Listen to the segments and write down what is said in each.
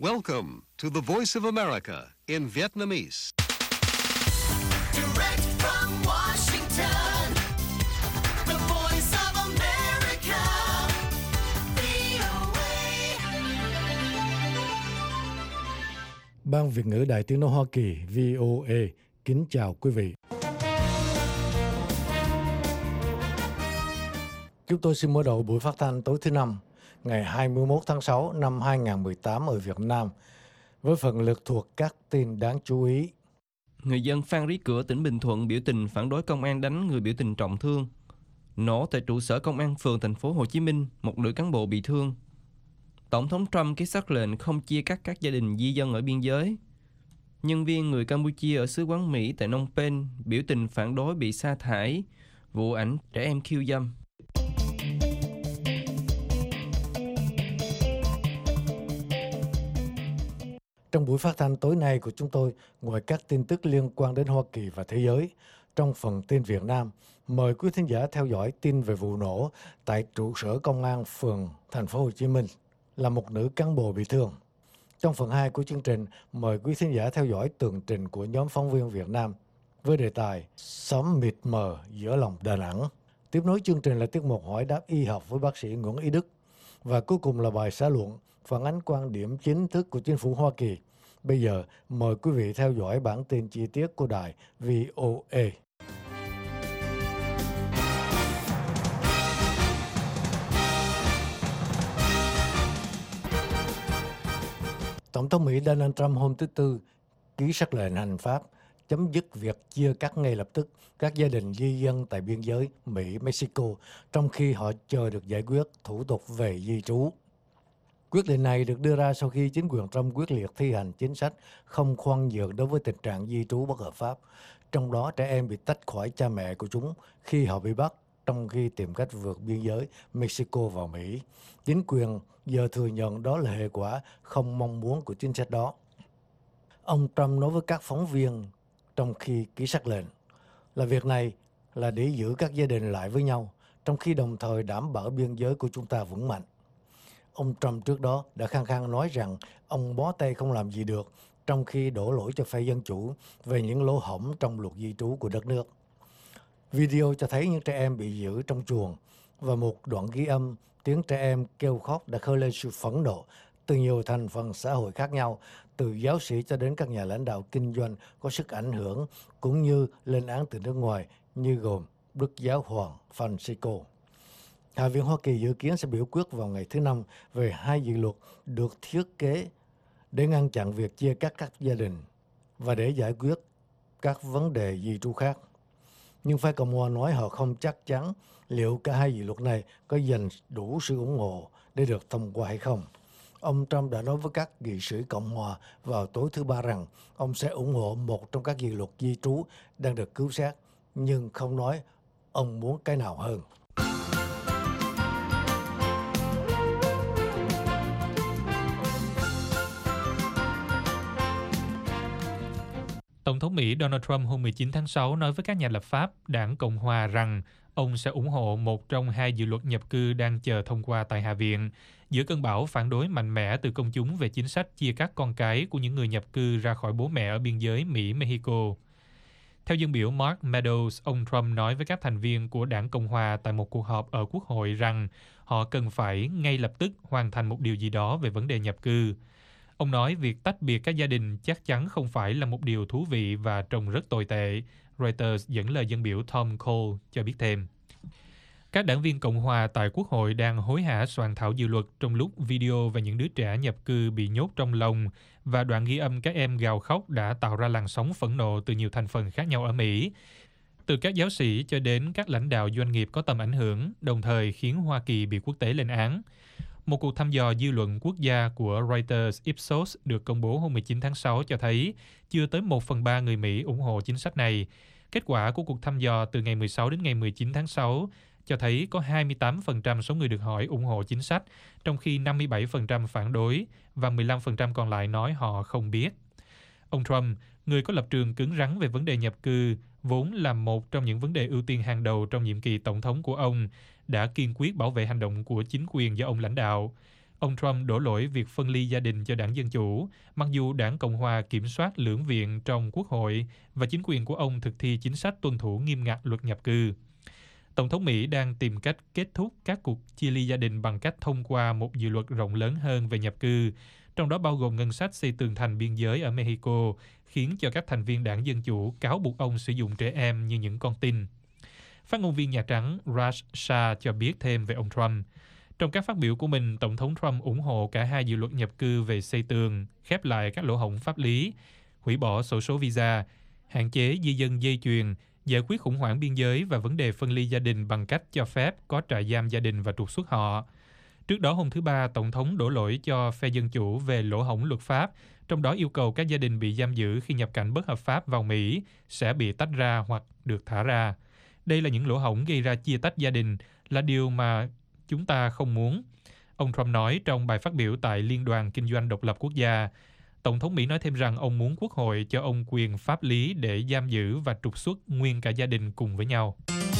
Welcome to the Voice of America in Vietnamese. Direct from Washington, the Voice of America, VOA. Ban Việt ngữ Đài Tiếng nói Hoa Kỳ VOA kính chào quý vị. Chúng tôi xin mở đầu buổi phát thanh tối thứ Năm, ngày 21 tháng 6 năm 2018 ở Việt Nam, với phần lượt thuộc các tin đáng chú ý. Người dân Phan Rí Cửa, tỉnh Bình Thuận biểu tình phản đối công an đánh người biểu tình trọng thương. Nổ tại trụ sở công an phường thành phố Hồ Chí Minh, một nữ cán bộ bị thương. Tổng thống Trump ký sắc lệnh không chia cắt các gia đình di dân ở biên giới. Nhân viên người Campuchia ở xứ quán Mỹ tại Phnom Penh biểu tình phản đối bị sa thải, vụ ảnh trẻ em khiêu dâm. Trong buổi phát thanh tối nay của chúng tôi, ngoài các tin tức liên quan đến Hoa Kỳ và thế giới, trong phần tin Việt Nam, mời quý thính giả theo dõi tin về vụ nổ tại trụ sở công an phường thành phố Hồ Chí Minh, là một nữ cán bộ bị thương. Trong phần 2 của chương trình, mời quý thính giả theo dõi tường trình của nhóm phóng viên Việt Nam với đề tài Xóm mịt mờ giữa lòng Đà Nẵng. Tiếp nối chương trình là tiết mục hỏi đáp y học với bác sĩ Nguyễn Ý Đức. Và cuối cùng là bài xã luận phản ánh quan điểm chính thức của chính phủ Hoa Kỳ. Bây giờ, mời quý vị theo dõi bản tin chi tiết của đài VOA. Tổng thống Mỹ Donald Trump hôm thứ Tư ký sắc lệnh hành pháp chấm dứt việc chia cắt ngay lập tức các gia đình di dân tại biên giới Mỹ-Mexico trong khi họ chờ được giải quyết thủ tục về di trú. Quyết định này được đưa ra sau khi chính quyền Trump quyết liệt thi hành chính sách không khoan nhượng đối với tình trạng di trú bất hợp pháp, trong đó trẻ em bị tách khỏi cha mẹ của chúng khi họ bị bắt trong khi tìm cách vượt biên giới Mexico vào Mỹ. Chính quyền giờ thừa nhận đó là hệ quả không mong muốn của chính sách đó. Ông Trump nói với các phóng viên trong khi ký sắc lệnh là việc này là để giữ các gia đình lại với nhau, trong khi đồng thời đảm bảo biên giới của chúng ta vững mạnh. Ông Trump trước đó đã khăng khăng nói rằng ông bó tay không làm gì được, trong khi đổ lỗi cho phe Dân Chủ về những lỗ hổng trong luật di trú của đất nước. Video cho thấy những trẻ em bị giữ trong chuồng và một đoạn ghi âm tiếng trẻ em kêu khóc đã khơi lên sự phẫn nộ từ nhiều thành phần xã hội khác nhau, từ giáo sĩ cho đến các nhà lãnh đạo kinh doanh có sức ảnh hưởng, cũng như lên án từ nước ngoài như gồm Đức Giáo hoàng Francisco. Hạ viện Hoa Kỳ dự kiến sẽ biểu quyết vào ngày thứ Năm về hai dự luật được thiết kế để ngăn chặn việc chia cắt các gia đình và để giải quyết các vấn đề di trú khác. Nhưng phe Cộng hòa nói họ không chắc chắn liệu cả hai dự luật này có dành đủ sự ủng hộ để được thông qua hay không. Ông Trump đã nói với các nghị sĩ Cộng hòa vào tối thứ Ba rằng ông sẽ ủng hộ một trong các dự luật di trú đang được cứu xét, nhưng không nói ông muốn cái nào hơn. Tổng thống Mỹ Donald Trump hôm 19 tháng 6 nói với các nhà lập pháp đảng Cộng hòa rằng ông sẽ ủng hộ một trong hai dự luật nhập cư đang chờ thông qua tại Hạ viện, giữa cơn bão phản đối mạnh mẽ từ công chúng về chính sách chia cắt con cái của những người nhập cư ra khỏi bố mẹ ở biên giới Mỹ-Mexico. Theo dân biểu Mark Meadows, ông Trump nói với các thành viên của đảng Cộng hòa tại một cuộc họp ở Quốc hội rằng họ cần phải ngay lập tức hoàn thành một điều gì đó về vấn đề nhập cư. Ông nói việc tách biệt các gia đình chắc chắn không phải là một điều thú vị và trông rất tồi tệ. Reuters dẫn lời dân biểu Tom Cole cho biết thêm. Các đảng viên Cộng hòa tại Quốc hội đang hối hả soạn thảo dự luật trong lúc video về những đứa trẻ nhập cư bị nhốt trong lồng và đoạn ghi âm các em gào khóc đã tạo ra làn sóng phẫn nộ từ nhiều thành phần khác nhau ở Mỹ, từ các giáo sĩ cho đến các lãnh đạo doanh nghiệp có tầm ảnh hưởng, đồng thời khiến Hoa Kỳ bị quốc tế lên án. Một cuộc thăm dò dư luận quốc gia của Reuters Ipsos được công bố hôm 19 tháng 6 cho thấy chưa tới 1/3 người Mỹ ủng hộ chính sách này. Kết quả của cuộc thăm dò từ ngày 16 đến ngày 19 tháng 6 cho thấy có 28% số người được hỏi ủng hộ chính sách, trong khi 57% phản đối và 15% còn lại nói họ không biết. Ông Trump, người có lập trường cứng rắn về vấn đề nhập cư, vốn là một trong những vấn đề ưu tiên hàng đầu trong nhiệm kỳ tổng thống của ông, đã kiên quyết bảo vệ hành động của chính quyền do ông lãnh đạo. Ông Trump đổ lỗi việc phân ly gia đình cho đảng Dân Chủ, mặc dù đảng Cộng Hòa kiểm soát lưỡng viện trong Quốc hội và chính quyền của ông thực thi chính sách tuân thủ nghiêm ngặt luật nhập cư. Tổng thống Mỹ đang tìm cách kết thúc các cuộc chia ly gia đình bằng cách thông qua một dự luật rộng lớn hơn về nhập cư, trong đó bao gồm ngân sách xây tường thành biên giới ở Mexico, khiến cho các thành viên đảng Dân Chủ cáo buộc ông sử dụng trẻ em như những con tin. Phát ngôn viên Nhà Trắng Raj Shah cho biết thêm về ông Trump. Trong các phát biểu của mình, Tổng thống Trump ủng hộ cả hai dự luật nhập cư về xây tường, khép lại các lỗ hổng pháp lý, hủy bỏ sổ số visa, hạn chế di dân dây chuyền, giải quyết khủng hoảng biên giới và vấn đề phân ly gia đình bằng cách cho phép có trại giam gia đình và trục xuất họ. Trước đó hôm thứ Ba, Tổng thống đổ lỗi cho phe Dân Chủ về lỗ hổng luật pháp, trong đó yêu cầu các gia đình bị giam giữ khi nhập cảnh bất hợp pháp vào Mỹ sẽ bị tách ra hoặc được thả ra. Đây là những lỗ hổng gây ra chia tách gia đình, là điều mà chúng ta không muốn. Ông Trump nói trong bài phát biểu tại Liên đoàn Kinh doanh Độc lập Quốc gia. Tổng thống Mỹ nói thêm rằng ông muốn Quốc hội cho ông quyền pháp lý để giam giữ và trục xuất nguyên cả gia đình cùng với nhau.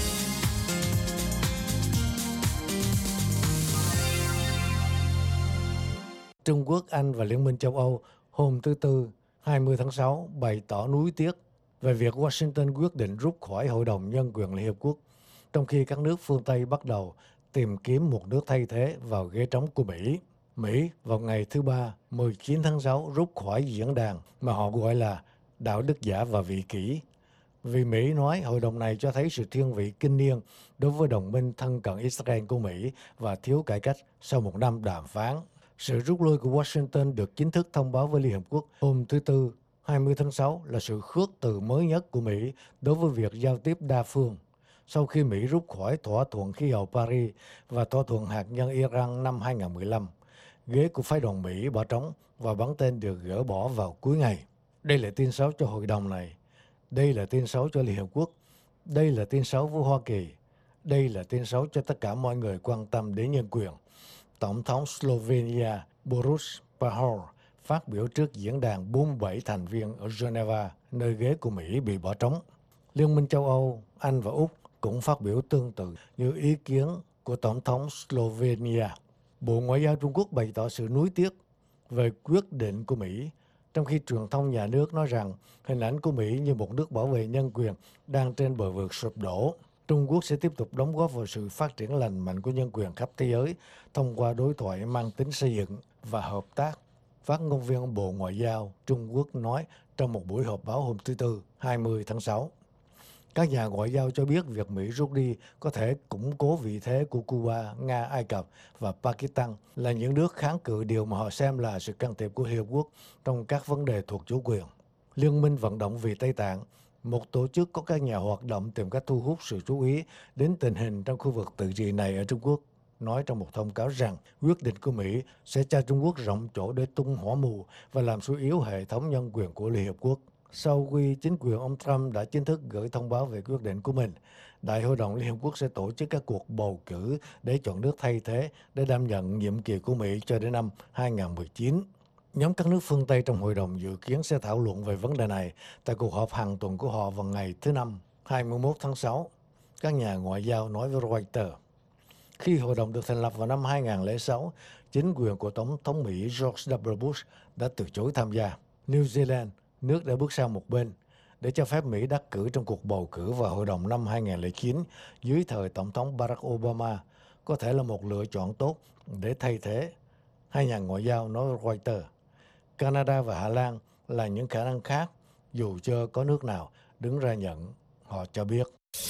Trung Quốc, Anh và Liên minh châu Âu hôm thứ Tư 20 tháng 6 bày tỏ nuối tiếc về việc Washington quyết định rút khỏi Hội đồng Nhân quyền Liên Hiệp Quốc, trong khi các nước phương Tây bắt đầu tìm kiếm một nước thay thế vào ghế trống của Mỹ. Mỹ vào ngày thứ Ba 19 tháng 6 rút khỏi diễn đàn mà họ gọi là đạo đức giả và vị kỷ. Vì Mỹ nói hội đồng này cho thấy sự thiên vị kinh niên đối với đồng minh thân cận Israel của Mỹ và thiếu cải cách sau một năm đàm phán. Sự rút lui của Washington được chính thức thông báo với Liên Hợp Quốc hôm thứ Tư 20 tháng 6 là sự khước từ mới nhất của Mỹ đối với việc giao tiếp đa phương. Sau khi Mỹ rút khỏi thỏa thuận khí hậu Paris và thỏa thuận hạt nhân Iran năm 2015, ghế của phái đoàn Mỹ bỏ trống và bắn tên được gỡ bỏ vào cuối ngày. Đây là tin xấu cho hội đồng này. Đây là tin xấu cho Liên Hợp Quốc. Đây là tin xấu với Hoa Kỳ. Đây là tin xấu cho tất cả mọi người quan tâm đến nhân quyền. Tổng thống Slovenia Borut Pahor phát biểu trước diễn đàn 47 thành viên ở Geneva, nơi ghế của Mỹ bị bỏ trống. Liên minh châu Âu, Anh và Úc cũng phát biểu tương tự như ý kiến của Tổng thống Slovenia. Bộ Ngoại giao Trung Quốc bày tỏ sự nuối tiếc về quyết định của Mỹ, trong khi truyền thông nhà nước nói rằng hình ảnh của Mỹ như một nước bảo vệ nhân quyền đang trên bờ vực sụp đổ. Trung Quốc sẽ tiếp tục đóng góp vào sự phát triển lành mạnh của nhân quyền khắp thế giới thông qua đối thoại mang tính xây dựng và hợp tác. Phát ngôn viên Bộ Ngoại giao Trung Quốc nói trong một buổi họp báo hôm thứ Tư 20 tháng 6. Các nhà ngoại giao cho biết việc Mỹ rút đi có thể củng cố vị thế của Cuba, Nga, Ai Cập và Pakistan là những nước kháng cự điều mà họ xem là sự can thiệp của Liên Hợp Quốc trong các vấn đề thuộc chủ quyền. Liên minh vận động vì Tây Tạng, một tổ chức có các nhà hoạt động tìm cách thu hút sự chú ý đến tình hình trong khu vực tự trị này ở Trung Quốc, nói trong một thông cáo rằng quyết định của Mỹ sẽ cho Trung Quốc rộng chỗ để tung hỏa mù và làm suy yếu hệ thống nhân quyền của Liên Hợp Quốc. Sau khi chính quyền ông Trump đã chính thức gửi thông báo về quyết định của mình, Đại hội đồng Liên Hợp Quốc sẽ tổ chức các cuộc bầu cử để chọn nước thay thế để đảm nhận nhiệm kỳ của Mỹ cho đến năm 2019. Nhóm các nước phương Tây trong hội đồng dự kiến sẽ thảo luận về vấn đề này tại cuộc họp hàng tuần của họ vào ngày thứ Năm, 21 tháng 6, các nhà ngoại giao nói với Reuters. Khi hội đồng được thành lập vào năm 2006, chính quyền của Tổng thống Mỹ George W. Bush đã từ chối tham gia. New Zealand, nước đã bước sang một bên, để cho phép Mỹ đắc cử trong cuộc bầu cử vào hội đồng năm 2009 dưới thời Tổng thống Barack Obama, có thể là một lựa chọn tốt để thay thế. Hai nhà ngoại giao nói với Reuters. Canada và Hà Lan là những khả năng khác, dù chưa có nước nào đứng ra nhận, họ cho biết.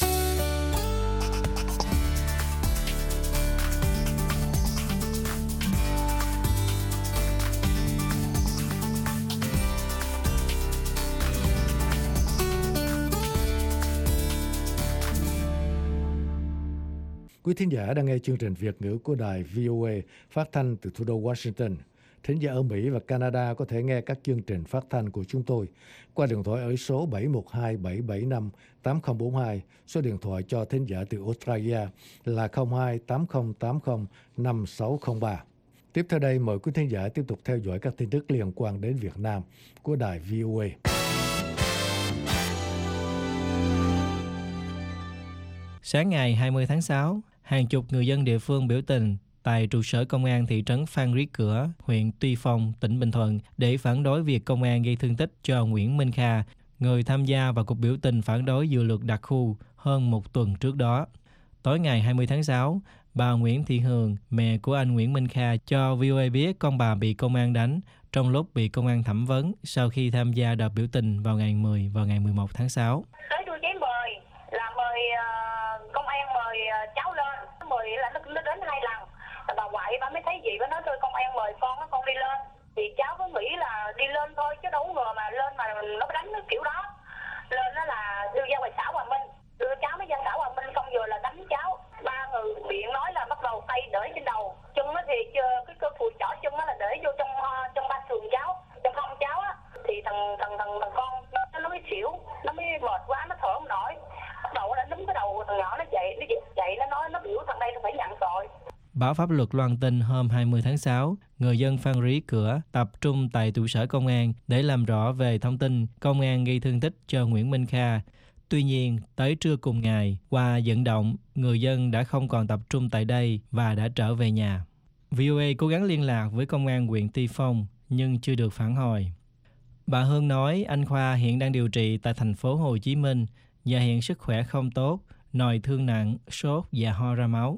Quý thính giả đang nghe chương trình Việt ngữ của đài VOA phát thanh từ thủ đô Washington. Thính giả ở Mỹ và Canada có thể nghe các chương trình phát thanh của chúng tôi qua điện thoại ở số 712-775-8042, số điện thoại cho thính giả từ Australia là 02-8080-5603. Tiếp theo đây, mời quý thính giả tiếp tục theo dõi các tin tức liên quan đến Việt Nam của đài VOA. Sáng ngày 20 tháng 6, hàng chục người dân địa phương biểu tình tại trụ sở công an thị trấn Phan Rí Cửa, huyện Tuy Phong, tỉnh Bình Thuận để phản đối việc công an gây thương tích cho Nguyễn Minh Kha, người tham gia vào cuộc biểu tình phản đối dự luật đặc khu hơn một tuần trước đó. Tối ngày 20 tháng 6, bà Nguyễn Thị Hường, mẹ của anh Nguyễn Minh Kha, cho VOA biết con bà bị công an đánh trong lúc bị công an thẩm vấn sau khi tham gia đợt biểu tình vào ngày 10 và ngày 11 tháng 6. Tới tôi giấy mời là mời công an mời cháu lên, mời là nó đến 2 lần. Bà ngoại bà mới thấy gì, bà nói thôi công an mời con đi lên. Thì cháu cứ nghĩ là đi lên thôi chứ đâu ngờ mà lên mà nó đánh cái kiểu đó. Lên đó là đưa ra ngoài xã Hòa Minh, đưa cháu mới ra xã Hòa Minh, không vừa là đánh cháu. Ba người miệng nói là bắt đầu tay để trên đầu, chân thì cái cơ phùi chỏ chân là để vô trong ba sườn cháu, trong hông cháu á. Thì thằng con nó mới xỉu, nó mới mệt quá, nó thở không nổi. Bắt đầu nó núm cái đầu thằng nhỏ nó dậy nó nói nó biểu thằng đây nó phải nhận tội. Báo Pháp luật loan tin hôm 20 tháng 6, người dân Phan Rí Cửa tập trung tại trụ sở công an để làm rõ về thông tin công an gây thương tích cho Nguyễn Minh Kha. Tuy nhiên, tới trưa cùng ngày, qua vận động, người dân đã không còn tập trung tại đây và đã trở về nhà. VOA cố gắng liên lạc với công an huyện Tuy Phong nhưng chưa được phản hồi. Bà Hương nói anh Khoa hiện đang điều trị tại thành phố Hồ Chí Minh và hiện sức khỏe không tốt, nòi thương nặng, sốt và ho ra máu.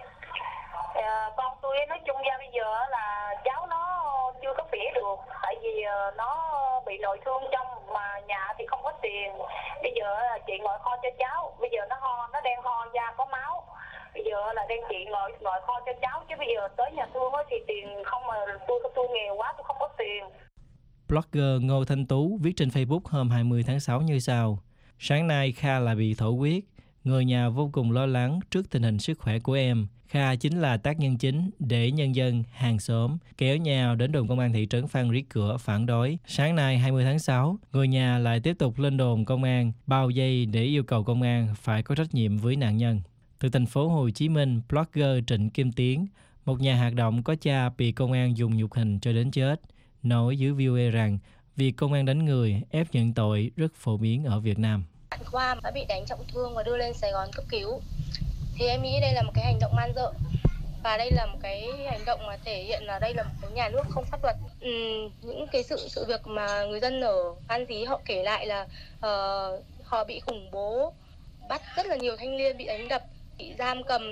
Con tôi nói chung ra bây giờ là cháu nó chưa có khỏe được, tại vì nó bị nội thương trong mà nhà thì không có tiền. Bây giờ là chị ngồi kho cho cháu, bây giờ nó đang ho ra có máu. Bây giờ là đang chị ngồi kho cho cháu, chứ bây giờ tới nhà thương thì tiền không, mà tôi nghèo quá, tôi không có tiền. Blogger Ngô Thanh Tú viết trên Facebook hôm 20 tháng 6 như sau: Sáng nay Kha lại bị thổ huyết. Người nhà vô cùng lo lắng trước tình hình sức khỏe của em. Kha chính là tác nhân chính để nhân dân, hàng xóm kéo nhau đến đồn công an thị trấn Phan Rí Cửa phản đối. Sáng nay 20 tháng 6, người nhà lại tiếp tục lên đồn công an bao vây để yêu cầu công an phải có trách nhiệm với nạn nhân. Từ thành phố Hồ Chí Minh, blogger Trịnh Kim Tiến, một nhà hoạt động có cha bị công an dùng nhục hình cho đến chết, nói với VOA rằng việc công an đánh người ép nhận tội rất phổ biến ở Việt Nam. Bạn Khoa đã bị đánh trọng thương và đưa lên Sài Gòn cấp cứu. Thì em nghĩ đây là một cái hành động man dợ, và đây là một cái hành động mà thể hiện là đây là một cái nhà nước không pháp luật. Những cái sự việc mà người dân ở Phan Rí họ kể lại là họ bị khủng bố, bắt rất là nhiều thanh niên bị đánh đập, bị giam cầm.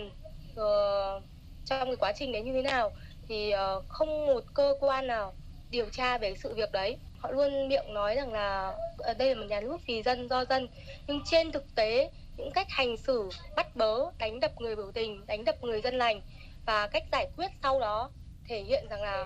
Trong cái quá trình đấy như thế nào thì không một cơ quan nào điều tra về sự việc đấy. Họ luôn miệng nói rằng là đây là một nhà nước vì dân do dân, nhưng trên thực tế những cách hành xử bắt bớ, đánh đập người biểu tình, đánh đập người dân lành và cách giải quyết sau đó thể hiện rằng là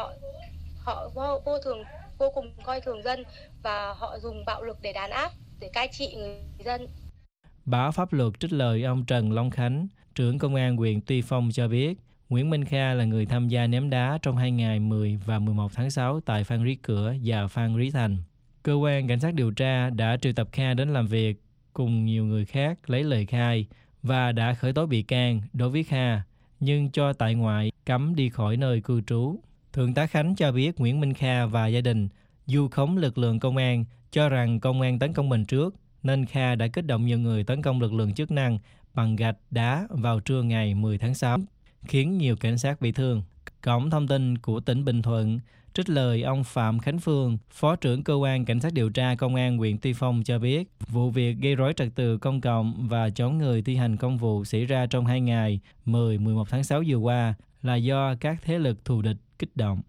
họ vô cùng coi thường dân và họ dùng bạo lực để đàn áp, để cai trị người dân. Báo Pháp luật trích lời ông Trần Long Khánh, trưởng công an huyện Tuy Phong cho biết Nguyễn Minh Kha là người tham gia ném đá trong 2 ngày 10 và 11 tháng 6 tại Phan Rí Cửa và Phan Rí Thành. Cơ quan cảnh sát điều tra đã triệu tập Kha đến làm việc cùng nhiều người khác lấy lời khai và đã khởi tố bị can đối với Kha, nhưng cho tại ngoại, cấm đi khỏi nơi cư trú. Thượng tá Khánh cho biết Nguyễn Minh Kha và gia đình vu khống lực lượng công an, cho rằng công an tấn công mình trước, nên Kha đã kích động nhiều người tấn công lực lượng chức năng bằng gạch đá vào trưa ngày 10 tháng 6, khiến nhiều cảnh sát bị thương. Cổng thông tin của tỉnh Bình Thuận trích lời ông Phạm Khánh Phương, Phó trưởng Cơ quan Cảnh sát điều tra Công an huyện Tuy Phong cho biết, vụ việc gây rối trật tự công cộng và chống người thi hành công vụ xảy ra trong 2 ngày 10-11 tháng 6 vừa qua là do các thế lực thù địch kích động.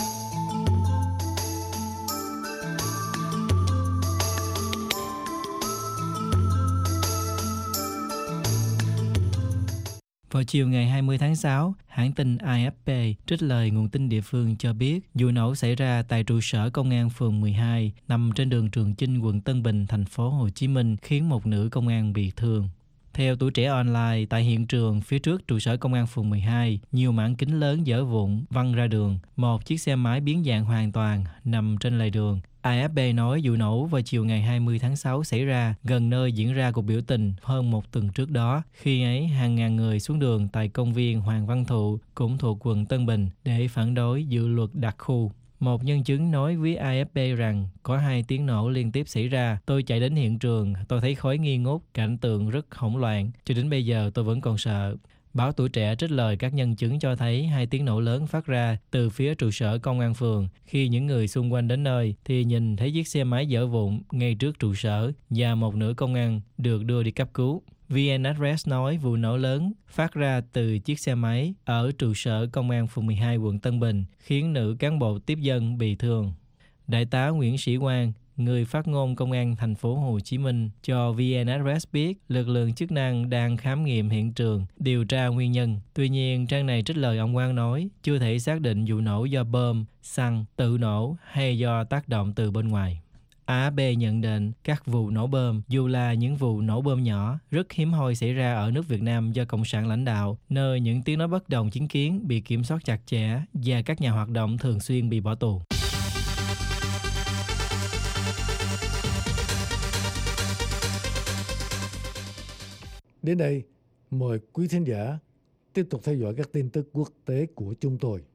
Vào chiều ngày 20 tháng 6, hãng tin AFP trích lời nguồn tin địa phương cho biết vụ nổ xảy ra tại trụ sở công an phường 12 nằm trên đường Trường Chinh, quận Tân Bình, thành phố Hồ Chí Minh, khiến một nữ công an bị thương. Theo Tuổi Trẻ Online, tại hiện trường phía trước trụ sở công an phường 12, nhiều mảng kính lớn vỡ vụn văng ra đường, một chiếc xe máy biến dạng hoàn toàn nằm trên lề đường. AFP nói vụ nổ vào chiều ngày 20 tháng 6 xảy ra gần nơi diễn ra cuộc biểu tình hơn một tuần trước đó. Khi ấy, hàng ngàn người xuống đường tại công viên Hoàng Văn Thụ, cũng thuộc quận Tân Bình, để phản đối dự luật đặc khu. Một nhân chứng nói với AFP rằng có 2 tiếng nổ liên tiếp xảy ra. Tôi chạy đến hiện trường, tôi thấy khói nghi ngút, cảnh tượng rất hỗn loạn. Cho đến bây giờ tôi vẫn còn sợ. Báo Tuổi Trẻ trích lời các nhân chứng cho thấy 2 tiếng nổ lớn phát ra từ phía trụ sở công an phường. Khi những người xung quanh đến nơi thì nhìn thấy chiếc xe máy dở vụn ngay trước trụ sở và một nữ công an được đưa đi cấp cứu. VN Express nói vụ nổ lớn phát ra từ chiếc xe máy ở trụ sở công an phường 12 quận Tân Bình khiến nữ cán bộ tiếp dân bị thương. Đại tá Nguyễn Sĩ Quang, người phát ngôn công an thành phố Hồ Chí Minh cho VN Express biết lực lượng chức năng đang khám nghiệm hiện trường, điều tra nguyên nhân. Tuy nhiên, trang này trích lời ông Quang nói chưa thể xác định vụ nổ do bom, xăng, tự nổ hay do tác động từ bên ngoài. AFP nhận định các vụ nổ bom, dù là những vụ nổ bom nhỏ, rất hiếm hoi xảy ra ở nước Việt Nam do Cộng sản lãnh đạo, nơi những tiếng nói bất đồng chính kiến bị kiểm soát chặt chẽ và các nhà hoạt động thường xuyên bị bỏ tù. Đến đây, mời quý thính giả tiếp tục theo dõi các tin tức quốc tế của chúng tôi.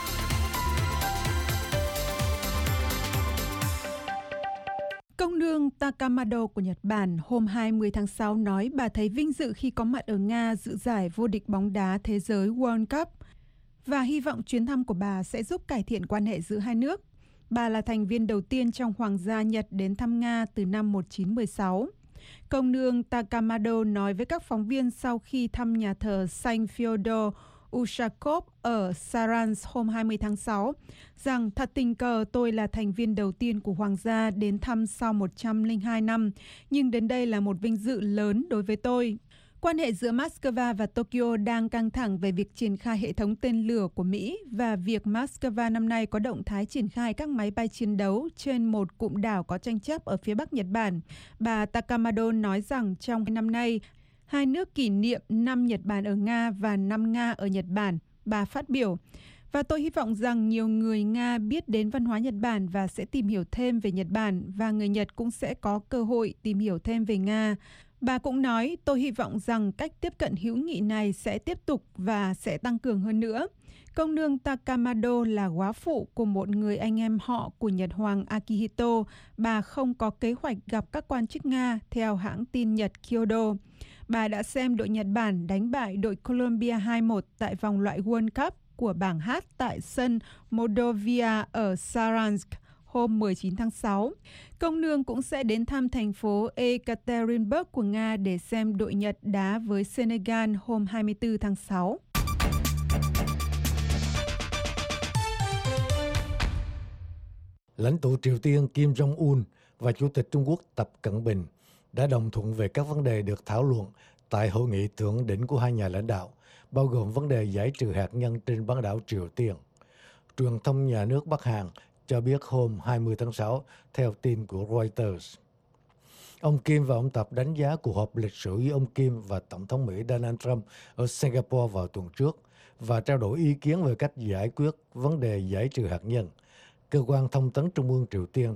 Công nương Takamado của Nhật Bản hôm 20 tháng 6 nói bà thấy vinh dự khi có mặt ở Nga dự giải vô địch bóng đá thế giới World Cup và hy vọng chuyến thăm của bà sẽ giúp cải thiện quan hệ giữa hai nước. Bà là thành viên đầu tiên trong Hoàng gia Nhật đến thăm Nga từ năm 1916. Công nương Takamado nói với các phóng viên sau khi thăm nhà thờ Saint Fyodor Ushakov ở Saransk hôm 20 tháng 6 rằng thật tình cờ tôi là thành viên đầu tiên của Hoàng gia đến thăm sau 102 năm, nhưng đến đây là một vinh dự lớn đối với tôi. Quan hệ giữa Moscow và Tokyo đang căng thẳng về việc triển khai hệ thống tên lửa của Mỹ và việc Moscow năm nay có động thái triển khai các máy bay chiến đấu trên một cụm đảo có tranh chấp ở phía Bắc Nhật Bản. Bà Takamado nói rằng trong năm nay, hai nước kỷ niệm năm Nhật Bản ở Nga và năm Nga ở Nhật Bản. Bà phát biểu, và tôi hy vọng rằng nhiều người Nga biết đến văn hóa Nhật Bản và sẽ tìm hiểu thêm về Nhật Bản và người Nhật cũng sẽ có cơ hội tìm hiểu thêm về Nga. Bà cũng nói, tôi hy vọng rằng cách tiếp cận hữu nghị này sẽ tiếp tục và sẽ tăng cường hơn nữa. Công nương Takamado là góa phụ của một người anh em họ của Nhật Hoàng Akihito. Bà không có kế hoạch gặp các quan chức Nga, theo hãng tin Nhật Kyodo. Bà đã xem đội Nhật Bản đánh bại đội Colombia 2-1 tại vòng loại World Cup của bảng H tại sân Moldovia ở Saransk hôm 19 tháng 6. Công nương cũng sẽ đến thăm thành phố Ekaterinburg của Nga để xem đội Nhật đá với Senegal hôm 24 tháng 6. Lãnh tụ Triều Tiên Kim Jong-un và Chủ tịch Trung Quốc Tập Cận Bình đã đồng thuận về các vấn đề được thảo luận tại hội nghị thượng đỉnh của hai nhà lãnh đạo, bao gồm vấn đề giải trừ hạt nhân trên bán đảo Triều Tiên. Truyền thông nhà nước Bắc Hàn cho biết hôm 20 tháng 6, theo tin của Reuters. Ông Kim và ông Tập đánh giá cuộc họp lịch sử với ông Kim và Tổng thống Mỹ Donald Trump ở Singapore vào tuần trước và trao đổi ý kiến về cách giải quyết vấn đề giải trừ hạt nhân. Cơ quan thông tấn Trung ương Triều Tiên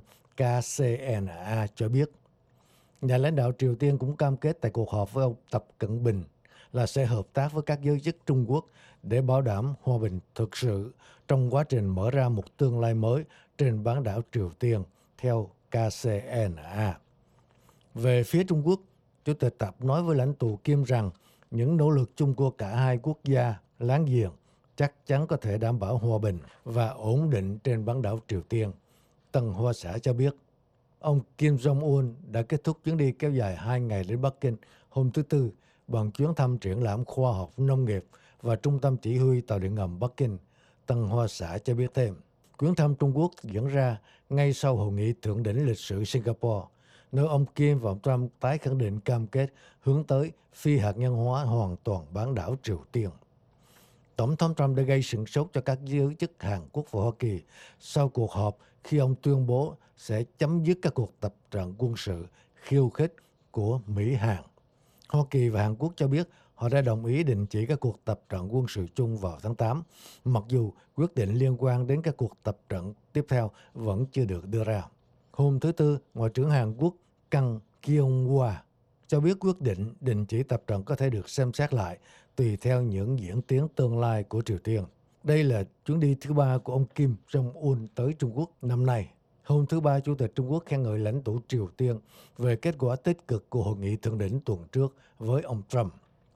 KCNA cho biết, nhà lãnh đạo Triều Tiên cũng cam kết tại cuộc họp với ông Tập Cận Bình là sẽ hợp tác với các giới chức Trung Quốc để bảo đảm hòa bình thực sự trong quá trình mở ra một tương lai mới trên bán đảo Triều Tiên, theo KCNA. Về phía Trung Quốc, Chủ tịch Tập nói với lãnh tụ Kim rằng những nỗ lực chung của cả hai quốc gia láng giềng chắc chắn có thể đảm bảo hòa bình và ổn định trên bán đảo Triều Tiên. Tân Hoa Xã cho biết, ông Kim Jong-un đã kết thúc chuyến đi kéo dài 2 ngày đến Bắc Kinh hôm thứ Tư bằng chuyến thăm triển lãm khoa học nông nghiệp và trung tâm chỉ huy tàu điện ngầm Bắc Kinh. Tân Hoa Xã cho biết thêm, chuyến thăm Trung Quốc diễn ra ngay sau hội nghị thượng đỉnh lịch sử Singapore, nơi ông Kim và ông Trump tái khẳng định cam kết hướng tới phi hạt nhân hóa hoàn toàn bán đảo Triều Tiên. Tổng thống Trump đã gây sửng sốt cho các giới chức Hàn Quốc và Hoa Kỳ sau cuộc họp khi ông tuyên bố sẽ chấm dứt các cuộc tập trận quân sự khiêu khích của Mỹ-Hàn. Hoa Kỳ và Hàn Quốc cho biết họ đã đồng ý đình chỉ các cuộc tập trận quân sự chung vào tháng 8, mặc dù quyết định liên quan đến các cuộc tập trận tiếp theo vẫn chưa được đưa ra. Hôm thứ Tư, Ngoại trưởng Hàn Quốc Kang Kyung-hwa cho biết quyết định đình chỉ tập trận có thể được xem xét lại tùy theo những diễn tiến tương lai của Triều Tiên. Đây là chuyến đi thứ 3 của ông Kim Jong-un tới Trung Quốc năm nay. Hôm thứ Ba, Chủ tịch Trung Quốc khen ngợi lãnh tụ Triều Tiên về kết quả tích cực của hội nghị thượng đỉnh tuần trước với ông Trump.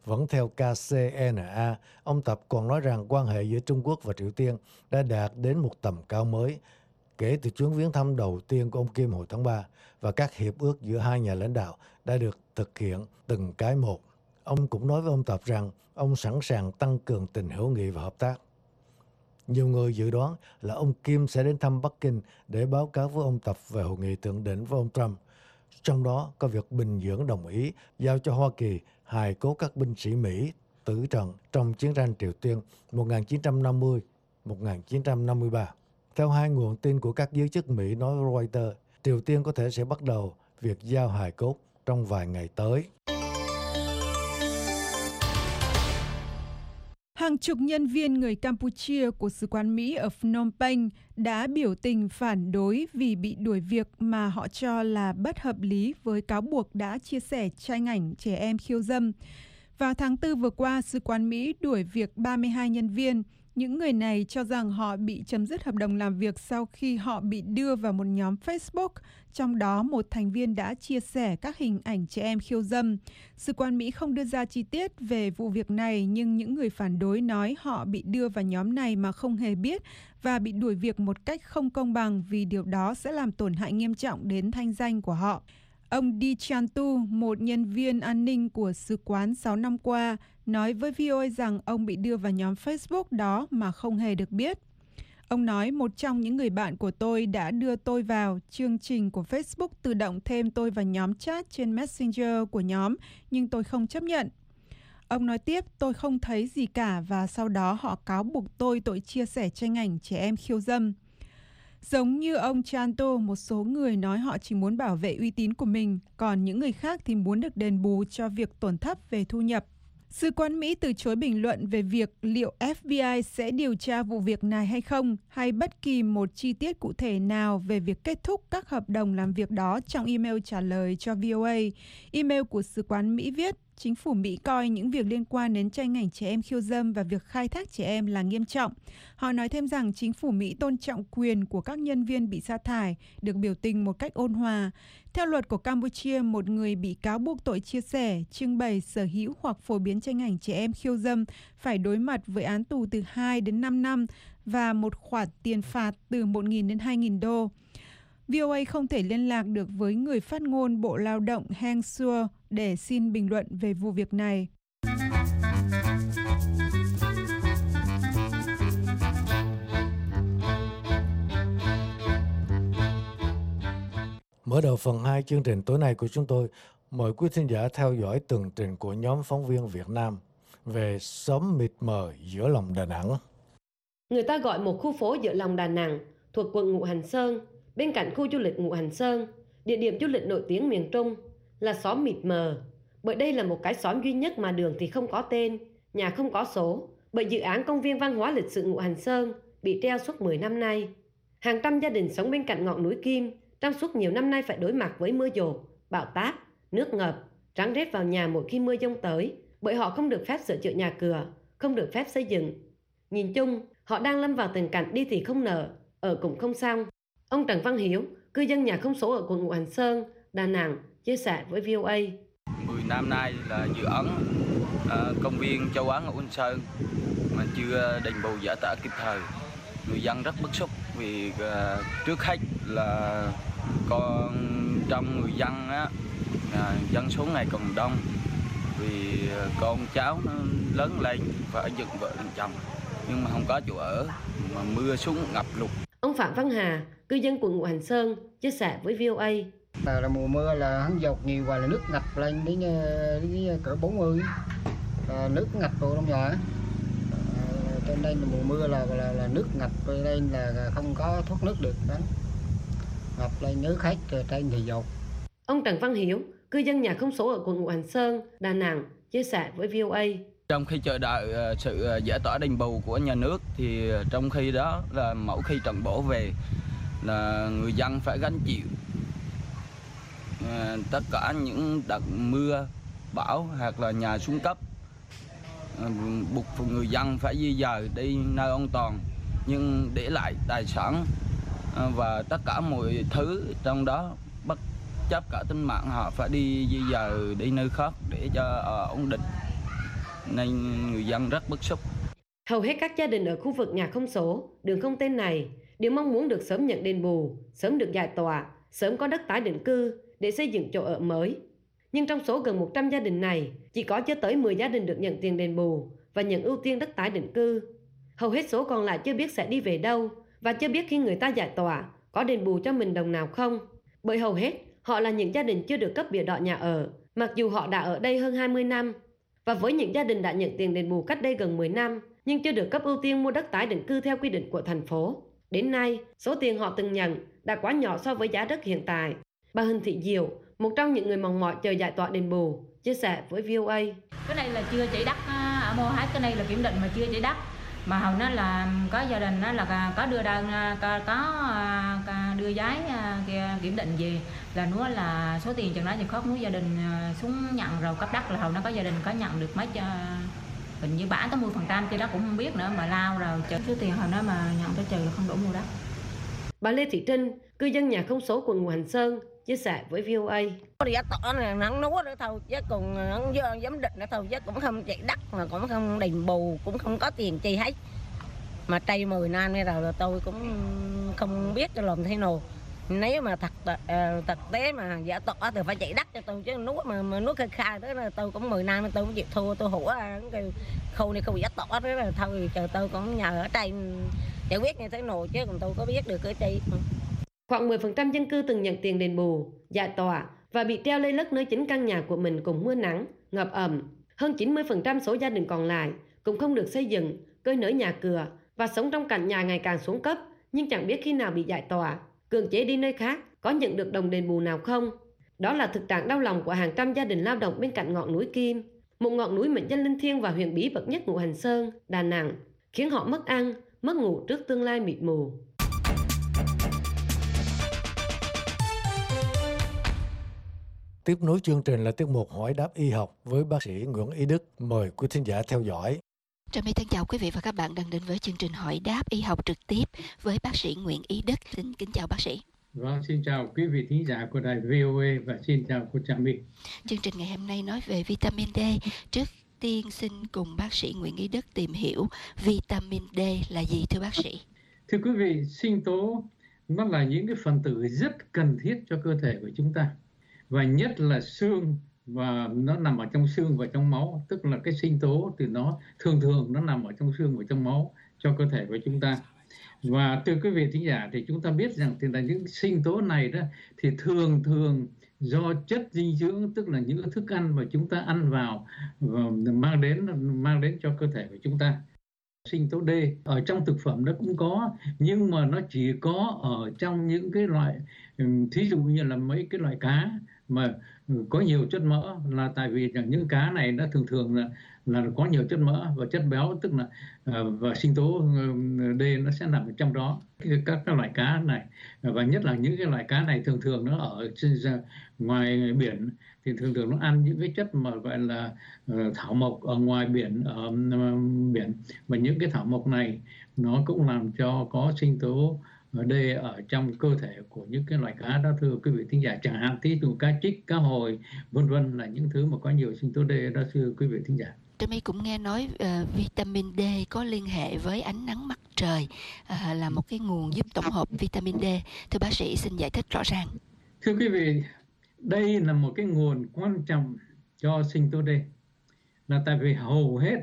Vẫn theo KCNA, ông Tập còn nói rằng quan hệ giữa Trung Quốc và Triều Tiên đã đạt đến một tầm cao mới kể từ chuyến viếng thăm đầu tiên của ông Kim hồi tháng 3 và các hiệp ước giữa hai nhà lãnh đạo đã được thực hiện từng cái một. Ông cũng nói với ông Tập rằng ông sẵn sàng tăng cường tình hữu nghị và hợp tác. Nhiều người dự đoán là ông Kim sẽ đến thăm Bắc Kinh để báo cáo với ông Tập về hội nghị thượng đỉnh với ông Trump. Trong đó có việc Bình Nhưỡng đồng ý giao cho Hoa Kỳ hài cốt các binh sĩ Mỹ tử trận trong chiến tranh Triều Tiên 1950-1953. Theo hai nguồn tin của các giới chức Mỹ nói với Reuters, Triều Tiên có thể sẽ bắt đầu việc giao hài cốt trong vài ngày tới. Hàng chục nhân viên người Campuchia của Sứ quán Mỹ ở Phnom Penh đã biểu tình phản đối vì bị đuổi việc mà họ cho là bất hợp lý với cáo buộc đã chia sẻ tranh ảnh trẻ em khiêu dâm. Vào tháng 4 vừa qua, Sứ quán Mỹ đuổi việc 32 nhân viên. Những người này cho rằng họ bị chấm dứt hợp đồng làm việc sau khi họ bị đưa vào một nhóm Facebook, trong đó một thành viên đã chia sẻ các hình ảnh trẻ em khiêu dâm. Sứ quán Mỹ không đưa ra chi tiết về vụ việc này, nhưng những người phản đối nói họ bị đưa vào nhóm này mà không hề biết và bị đuổi việc một cách không công bằng vì điều đó sẽ làm tổn hại nghiêm trọng đến thanh danh của họ. Ông Di Chantu, một nhân viên an ninh của sứ quán 6 năm qua, nói với VOA rằng ông bị đưa vào nhóm Facebook đó mà không hề được biết. Ông nói một trong những người bạn của tôi đã đưa tôi vào chương trình của Facebook tự động thêm tôi vào nhóm chat trên Messenger của nhóm, nhưng tôi không chấp nhận. Ông nói tiếp, tôi không thấy gì cả và sau đó họ cáo buộc tôi tội chia sẻ tranh ảnh trẻ em khiêu dâm. Giống như ông Chanto, một số người nói họ chỉ muốn bảo vệ uy tín của mình, còn những người khác thì muốn được đền bù cho việc tổn thất về thu nhập. Sứ quán Mỹ từ chối bình luận về việc liệu FBI sẽ điều tra vụ việc này hay không, hay bất kỳ một chi tiết cụ thể nào về việc kết thúc các hợp đồng làm việc đó trong email trả lời cho VOA. Email của Sứ quán Mỹ viết, chính phủ Mỹ coi những việc liên quan đến tranh ảnh trẻ em khiêu dâm và việc khai thác trẻ em là nghiêm trọng. Họ nói thêm rằng chính phủ Mỹ tôn trọng quyền của các nhân viên bị sa thải, được biểu tình một cách ôn hòa. Theo luật của Campuchia, một người bị cáo buộc tội chia sẻ, trưng bày, sở hữu hoặc phổ biến tranh ảnh trẻ em khiêu dâm phải đối mặt với án tù từ 2 đến 5 năm và một khoản tiền phạt từ 1.000 đến 2.000 đô. VOA không thể liên lạc được với người phát ngôn Bộ Lao động Heng Suo để xin bình luận về vụ việc này. Mở đầu phần 2 chương trình tối nay của chúng tôi, mời quý thính giả theo dõi tường trình của nhóm phóng viên Việt Nam về xóm mịt mờ giữa lòng Đà Nẵng. Người ta gọi một khu phố giữa lòng Đà Nẵng thuộc quận Ngũ Hành Sơn, bên cạnh khu du lịch Ngũ Hành Sơn, địa điểm du lịch nổi tiếng miền Trung, là xóm mịt mờ. Bởi đây là một cái xóm duy nhất mà đường thì không có tên, nhà không có số, bởi dự án công viên văn hóa lịch sử Ngũ Hành Sơn bị treo suốt 10 năm nay. Hàng trăm gia đình sống bên cạnh ngọn núi Kim trong suốt nhiều năm nay phải đối mặt với mưa dột, bão táp, nước ngập, rắn rết vào nhà mỗi khi mưa dông tới, bởi họ không được phép sửa chữa nhà cửa, không được phép xây dựng. Nhìn chung, họ đang lâm vào tình cảnh đi thì không nở, ở cũng không xong. Ông Trần Văn Hiếu, cư dân nhà không số ở quận Ngũ Hành Sơn, Đà Nẵng, chia sẻ với VOA. 10 năm nay là dự án công viên châu Á Ngũ Hành Sơn mà chưa đền bù giải tỏa kịp thời. Người dân rất bức xúc vì trước hết là trong người dân á, dân số ngày còn đông vì con cháu nó lớn lên phải dựng vợ dựng chồng nhưng mà không có chỗ ở, mà mưa xuống ngập lụt. Ông Phạm Văn Hà, cư dân quận Ngũ Hành Sơn, chia sẻ với VOA. Là mùa mưa là hắn dột nhiều và là nước ngập lên đến cỡ 40, nước ngập vào trong nhà. Trên đây là mùa mưa là nước ngập lên là không có thoát nước được đó. Ngập lên nước hết trên thì dột. Ông Trần Văn Hiếu, cư dân nhà không số ở quận Ngũ Hành Sơn, Đà Nẵng, chia sẻ với VOA. Trong khi chờ đợi sự giải tỏa đền bù của nhà nước thì trong khi đó là mỗi khi trận bão về là người dân phải gánh chịu tất cả những đợt mưa bão hoặc là nhà xuống cấp, buộc người dân phải di dời đi nơi an toàn nhưng để lại tài sản và tất cả mọi thứ trong đó, bất chấp cả tính mạng họ phải đi di dời đi nơi khác để cho ổn định. nên người dân rất bức xúc. Hầu hết các gia đình ở khu vực nhà không số, đường không tên này đều mong muốn được sớm nhận đền bù, sớm được giải tỏa, sớm có đất tái định cư để xây dựng chỗ ở mới. Nhưng trong số gần 100 gia đình này, chỉ có chưa tới 10 gia đình được nhận tiền đền bù và nhận ưu tiên đất tái định cư. Hầu hết số còn lại chưa biết sẽ đi về đâu và chưa biết khi người ta giải tỏa có đền bù cho mình đồng nào không. Bởi hầu hết họ là những gia đình chưa được cấp bìa đỏ nhà ở, mặc dù họ đã ở đây hơn 20 năm. Và với những gia đình đã nhận tiền đền bù cách đây gần 10 năm, nhưng chưa được cấp ưu tiên mua đất tái định cư theo quy định của thành phố. Đến nay, số tiền họ từng nhận đã quá nhỏ so với giá đất hiện tại. Bà Huỳnh Thị Diệu, một trong những người mong mỏi chờ giải tỏa đền bù, chia sẻ với VOA. Cái này là chưa chỉ đất, ở mua hết cái này là kiểm định mà chưa chỉ đất. Mà hồi nó là có gia đình đó là có đưa đơn, có đưa giấy kiểm định về là nó là số tiền chừng đó thì khó nuôi gia đình xuống nhận rồi cấp đất là hồi nó có gia đình có nhận được mấy hình như 80% thì đó cũng không biết nữa mà lao rồi chờ số tiền hồi đó mà nhận tới trừ là không đủ mua đất. Bà Lê Thị Trinh, cư dân nhà không số quận Ngũ Hành Sơn, chia sẻ với VOA. Có giá tỏ này nắng núa nữa thôi chứ còn hắn giám định nữa thôi chứ cũng không chạy đất mà cũng không đền bù cũng không có tiền chi hết. Mà tây 10 năm nay rồi tôi cũng không biết cho làm thế nào. Nếu mà thực tế mà giả tỏ thì phải chạy đất cho tôi chứ núa mà núa khai đó là tôi cũng 10 năm tôi cũng chịu thua tôi hủa cái khâu này khâu giả tỏ đó là thôi chờ tôi cũng nhờ ở trên giải quyết như thế nào chứ còn tôi có biết được cái chi. Khoảng 10% dân cư từng nhận tiền đền bù, giải tỏa và bị treo lây lất nơi chính căn nhà của mình cùng mưa nắng, ngập ẩm. Hơn 90% số gia đình còn lại cũng không được xây dựng, cơi nới nhà cửa và sống trong cảnh nhà ngày càng xuống cấp nhưng chẳng biết khi nào bị giải tỏa, cưỡng chế đi nơi khác, có nhận được đồng đền bù nào không. Đó là thực trạng đau lòng của hàng trăm gia đình lao động bên cạnh ngọn núi Kim, một ngọn núi mệnh danh linh thiêng và huyền bí bậc nhất Ngũ Hành Sơn, Đà Nẵng, khiến họ mất ăn, mất ngủ trước tương lai mịt mù. Tiếp nối chương trình là tiết mục hỏi đáp y học với bác sĩ Nguyễn Ý Đức. Mời quý thính giả theo dõi. Trà My thân chào quý vị và các bạn đang đến với chương trình hỏi đáp y học trực tiếp với bác sĩ Nguyễn Ý Đức. Xin kính chào bác sĩ. Vâng, xin chào quý vị thính giả của đài VOA và xin chào cô Trà My. Chương trình ngày hôm nay nói về vitamin D. Trước tiên xin cùng bác sĩ Nguyễn Ý Đức tìm hiểu vitamin D là gì thưa bác sĩ. Thưa quý vị, sinh tố nó là những cái phần tử rất cần thiết cho cơ thể của chúng ta. Và nhất là xương, và nó nằm ở trong xương và trong máu, tức là cái sinh tố thì nó thường nó nằm ở trong xương và trong máu cho cơ thể của chúng ta. Và thưa quý vị thính giả, thì chúng ta biết rằng thì là những sinh tố này đó thì thường do chất dinh dưỡng, tức là những thức ăn mà chúng ta ăn vào và mang đến cho cơ thể của chúng ta. Sinh tố D ở trong thực phẩm nó cũng có, nhưng mà nó chỉ có ở trong những cái loại, thí dụ như là mấy cái loại cá mà có nhiều chất mỡ, là tại vì những cá này nó thường là có nhiều chất mỡ và chất béo, tức là và sinh tố D nó sẽ nằm ở trong đó, các loại cá này. Và nhất là những cái loại cá này thường nó ở ngoài biển thì thường nó ăn những cái chất mà gọi là thảo mộc ở ngoài biển, ở biển, và những cái thảo mộc này nó cũng làm cho có sinh tố D ở trong cơ thể của những cái loại cá đó thưa quý vị thính giả, chẳng hạn thí dụ cá trích, cá hồi, vân vân, là những thứ mà có nhiều sinh tố D đó thưa quý vị thính giả. Trà My cũng nghe nói vitamin D có liên hệ với ánh nắng mặt trời, là một cái nguồn giúp tổng hợp vitamin D. Thưa bác sĩ xin giải thích rõ ràng. Thưa quý vị, đây là một cái nguồn quan trọng cho sinh tố D, là tại vì hầu hết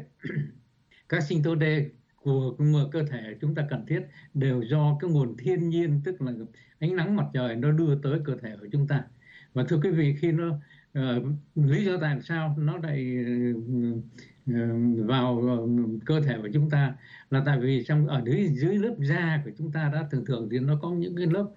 các sinh tố D của cơ thể chúng ta cần thiết đều do cái nguồn thiên nhiên, tức là ánh nắng mặt trời nó đưa tới cơ thể của chúng ta. Và thưa quý vị, khi nó lý do tại sao nó lại vào cơ thể của chúng ta là tại vì ở dưới lớp da của chúng ta đã thường thì nó có những cái lớp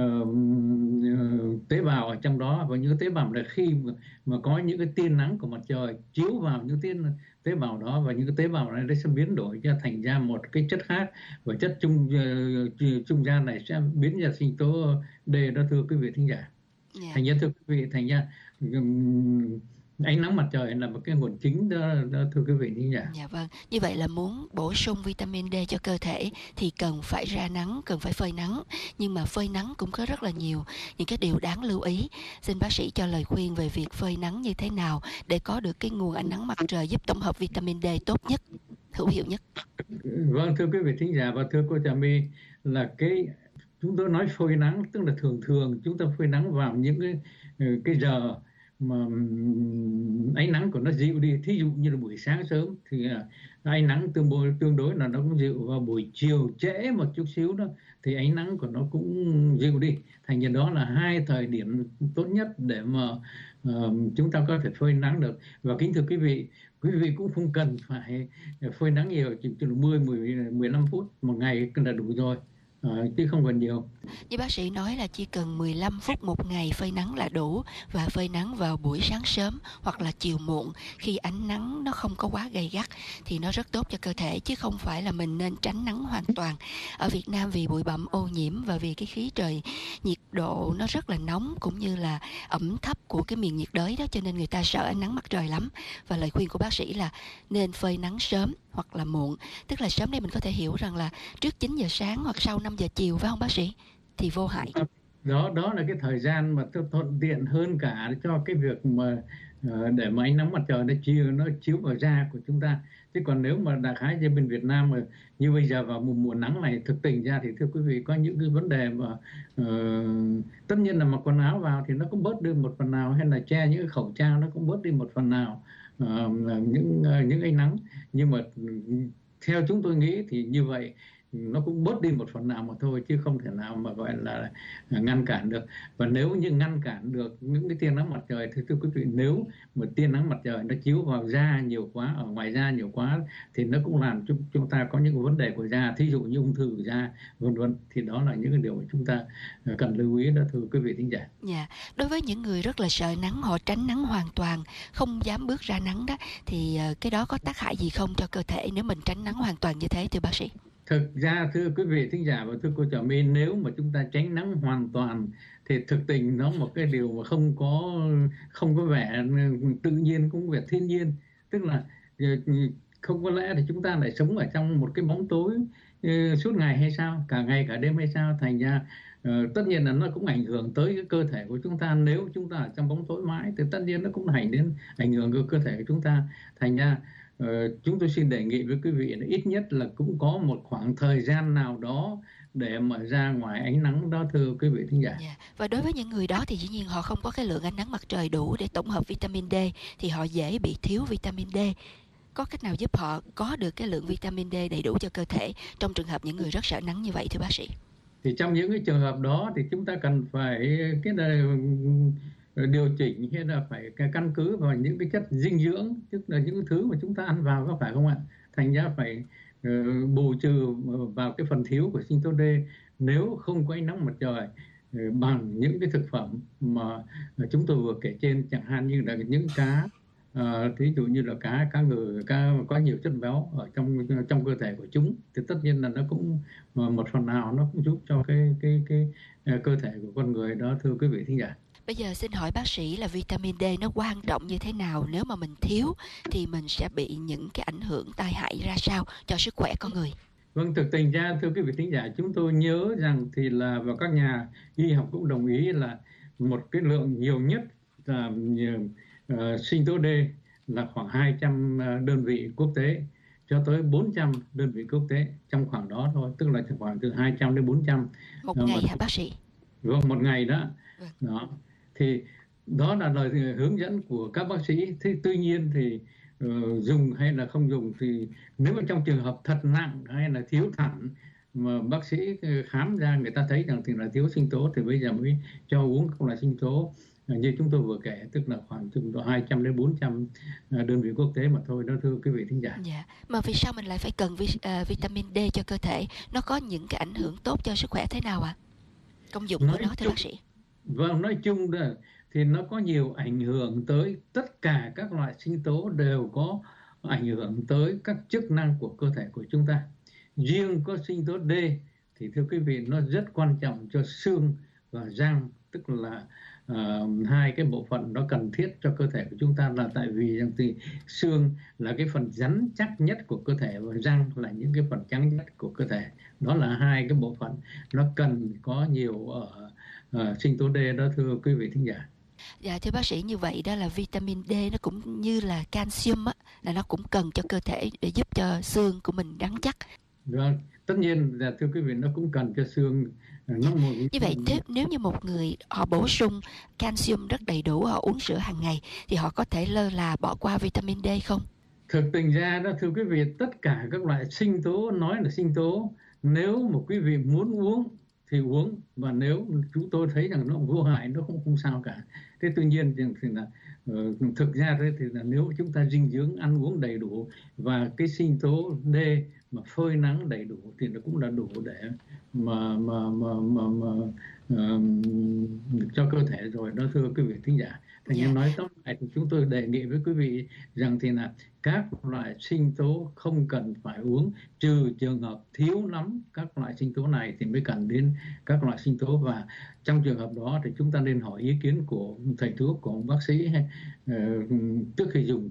tế bào ở trong đó, và những tế bào là khi mà có những cái tia nắng của mặt trời chiếu vào những tế bào đó, và những cái tế bào này nó sẽ biến đổi cho thành ra một cái chất khác, và chất trung gian này sẽ biến ra sinh tố D đó thưa quý vị thính giả. Thành ra thưa quý vị, thành ra ánh nắng mặt trời là một cái nguồn chính đó thưa quý vị thính giả. Dạ vâng, như vậy là muốn bổ sung vitamin D cho cơ thể thì cần phải ra nắng, cần phải phơi nắng. Nhưng mà phơi nắng cũng có rất là nhiều những cái điều đáng lưu ý. Xin bác sĩ cho lời khuyên về việc phơi nắng như thế nào để có được cái nguồn ánh nắng mặt trời giúp tổng hợp vitamin D tốt nhất, hữu hiệu nhất. Vâng, thưa quý vị thính giả và thưa cô Trà My, là chúng tôi nói phơi nắng tức là thường chúng ta phơi nắng vào những cái giờ mà ánh nắng của nó dịu đi, thí dụ như là buổi sáng sớm thì ánh nắng tương đối là nó cũng dịu, và buổi chiều trễ một chút xíu đó thì ánh nắng của nó cũng dịu đi. Thành ra đó là hai thời điểm tốt nhất để mà chúng ta có thể phơi nắng được. Và kính thưa quý vị cũng không cần phải phơi nắng nhiều, chỉ từ 10-15 phút một ngày là đủ rồi, chứ không cần nhiều. Như bác sĩ nói là chỉ cần 15 phút một ngày phơi nắng là đủ, và phơi nắng vào buổi sáng sớm hoặc là chiều muộn khi ánh nắng nó không có quá gay gắt thì nó rất tốt cho cơ thể, chứ không phải là mình nên tránh nắng hoàn toàn. Ở Việt Nam vì bụi bặm ô nhiễm và vì cái khí trời nhiệt độ nó rất là nóng cũng như là ẩm thấp của cái miền nhiệt đới đó, cho nên người ta sợ ánh nắng mặt trời lắm. Và lời khuyên của bác sĩ là nên phơi nắng sớm hoặc là muộn, tức là sớm đây mình có thể hiểu rằng là trước 9 giờ sáng hoặc sau 5 giờ chiều, phải không bác sĩ? Thì vô hại. Đó là cái thời gian mà thuận tiện hơn cả cho cái việc mà để mà ánh nắng mặt trời nó chiếu vào da của chúng ta. Chứ còn nếu mà đại khái như bên Việt Nam mà như bây giờ vào mùa nắng này, thực tình ra thì thưa quý vị có những cái vấn đề mà tất nhiên là mặc quần áo vào thì nó cũng bớt đi một phần nào, hay là che những cái khẩu trang nó cũng bớt đi một phần nào những ánh nắng. Nhưng mà theo chúng tôi nghĩ thì như vậy nó cũng bớt đi một phần nào mà thôi, chứ không thể nào mà gọi là ngăn cản được. Và nếu như ngăn cản được những cái tia nắng mặt trời thì thưa quý vị, nếu mà tia nắng mặt trời nó chiếu vào da nhiều quá, ở ngoài da nhiều quá thì nó cũng làm cho chúng ta có những vấn đề của da, thí dụ như ung thư của da vân vân. Thì đó là những cái điều mà chúng ta cần lưu ý đó thưa quý vị thính giả. Dạ, đối với những người rất là sợ nắng, họ tránh nắng hoàn toàn, không dám bước ra nắng đó, thì cái đó có tác hại gì không cho cơ thể nếu mình tránh nắng hoàn toàn như thế thưa bác sĩ? Thực ra thưa quý vị thính giả và thưa cô Trà My, nếu mà chúng ta tránh nắng hoàn toàn thì thực tình nó một cái điều mà không có vẻ tự nhiên, cũng vẻ thiên nhiên. Tức là không có lẽ thì chúng ta lại sống ở trong một cái bóng tối suốt ngày hay sao, cả ngày cả đêm hay sao. Thành ra tất nhiên là nó cũng ảnh hưởng tới cái cơ thể của chúng ta. Nếu chúng ta ở trong bóng tối mãi thì tất nhiên nó cũng ảnh hưởng tới cơ thể của chúng ta. Thành ra chúng tôi xin đề nghị với quý vị là ít nhất là cũng có một khoảng thời gian nào đó để mà ra ngoài ánh nắng đó thưa quý vị thính giả. Yeah. Và đối với những người đó thì dĩ nhiên họ không có cái lượng ánh nắng mặt trời đủ để tổng hợp vitamin D, thì họ dễ bị thiếu vitamin D. Có cách nào giúp họ có được cái lượng vitamin D đầy đủ cho cơ thể trong trường hợp những người rất sợ nắng như vậy thưa bác sĩ? Thì trong những cái trường hợp đó thì chúng ta cần phải điều chỉnh, hay là phải căn cứ vào những cái chất dinh dưỡng, tức là những thứ mà chúng ta ăn vào, có phải không ạ? Thành ra phải bù trừ vào cái phần thiếu của sinh tố D nếu không có ánh nắng mặt trời bằng những cái thực phẩm mà chúng tôi vừa kể trên, chẳng hạn như là những cá, ví dụ như là cá ngừ, cá có nhiều chất béo ở trong cơ thể của chúng, thì tất nhiên là nó cũng một phần nào nó cũng giúp cho cái cơ thể của con người đó thưa quý vị thính giả. Bây giờ xin hỏi bác sĩ là vitamin D nó quan trọng như thế nào? Nếu mà mình thiếu thì mình sẽ bị những cái ảnh hưởng tai hại ra sao cho sức khỏe con người? Vâng, thực tình ra thưa quý vị thính giả, chúng tôi nhớ rằng thì là và các nhà y học cũng đồng ý là một cái lượng nhiều nhất là sinh tố D là khoảng 200 đơn vị quốc tế cho tới 400 đơn vị quốc tế, trong khoảng đó thôi, tức là khoảng từ 200 đến 400 một ngày hả bác sĩ? Vâng, một ngày đó. Đó. Thì đó là lời hướng dẫn của các bác sĩ. Thế tuy nhiên thì dùng hay là không dùng thì nếu mà trong trường hợp thật nặng hay là thiếu thẳng mà bác sĩ khám ra người ta thấy rằng thì là thiếu sinh tố thì bây giờ mới cho uống các loại sinh tố như chúng tôi vừa kể, tức là khoảng chừng 200 đến 400 đơn vị quốc tế mà thôi đó thưa quý vị thính giả. Dạ. Mà vì sao mình lại phải cần vitamin D cho cơ thể? Nó có những cái ảnh hưởng tốt cho sức khỏe thế nào ạ? Công dụng của nó thưa bác sĩ? Vâng, nói chung là thì nó có nhiều ảnh hưởng tới tất cả các loại sinh tố, đều có ảnh hưởng tới các chức năng của cơ thể của chúng ta. Riêng có sinh tố D thì thưa quý vị nó rất quan trọng cho xương và răng, tức là hai cái bộ phận nó cần thiết cho cơ thể của chúng ta, là tại vì rằng thì xương là cái phần rắn chắc nhất của cơ thể và răng là những cái phần trắng nhất của cơ thể. Đó là hai cái bộ phận nó cần có nhiều ở sinh tố D đó, thưa quý vị thính giả. Dạ thưa bác sĩ, như vậy đó là vitamin D nó cũng như là calcium á, là nó cũng cần cho cơ thể để giúp cho xương của mình rắn chắc. Vâng, tất nhiên là thưa quý vị, nó cũng cần cho xương. Như vậy nếu như một người họ bổ sung calcium rất đầy đủ, họ uống sữa hàng ngày thì họ có thể lơ là bỏ qua vitamin D không? Thực tình ra đó thưa quý vị, tất cả các loại sinh tố, nói là sinh tố, nếu mà quý vị muốn uống thì uống, và nếu chúng tôi thấy rằng nó vô hại, nó không sao cả. Thế tuy nhiên thì là thực ra thì là nếu chúng ta dinh dưỡng, ăn uống đầy đủ và cái sinh tố D mà phơi nắng đầy đủ thì nó cũng là đủ để mà cho cơ thể rồi đó, thưa quý vị thính giả. Thành ra nói tóm lại thì chúng tôi đề nghị với quý vị rằng thì là các loại sinh tố không cần phải uống, trừ trường hợp thiếu lắm các loại sinh tố này thì mới cần đến các loại sinh tố, và trong trường hợp đó thì chúng ta nên hỏi ý kiến của thầy thuốc, của bác sĩ trước khi dùng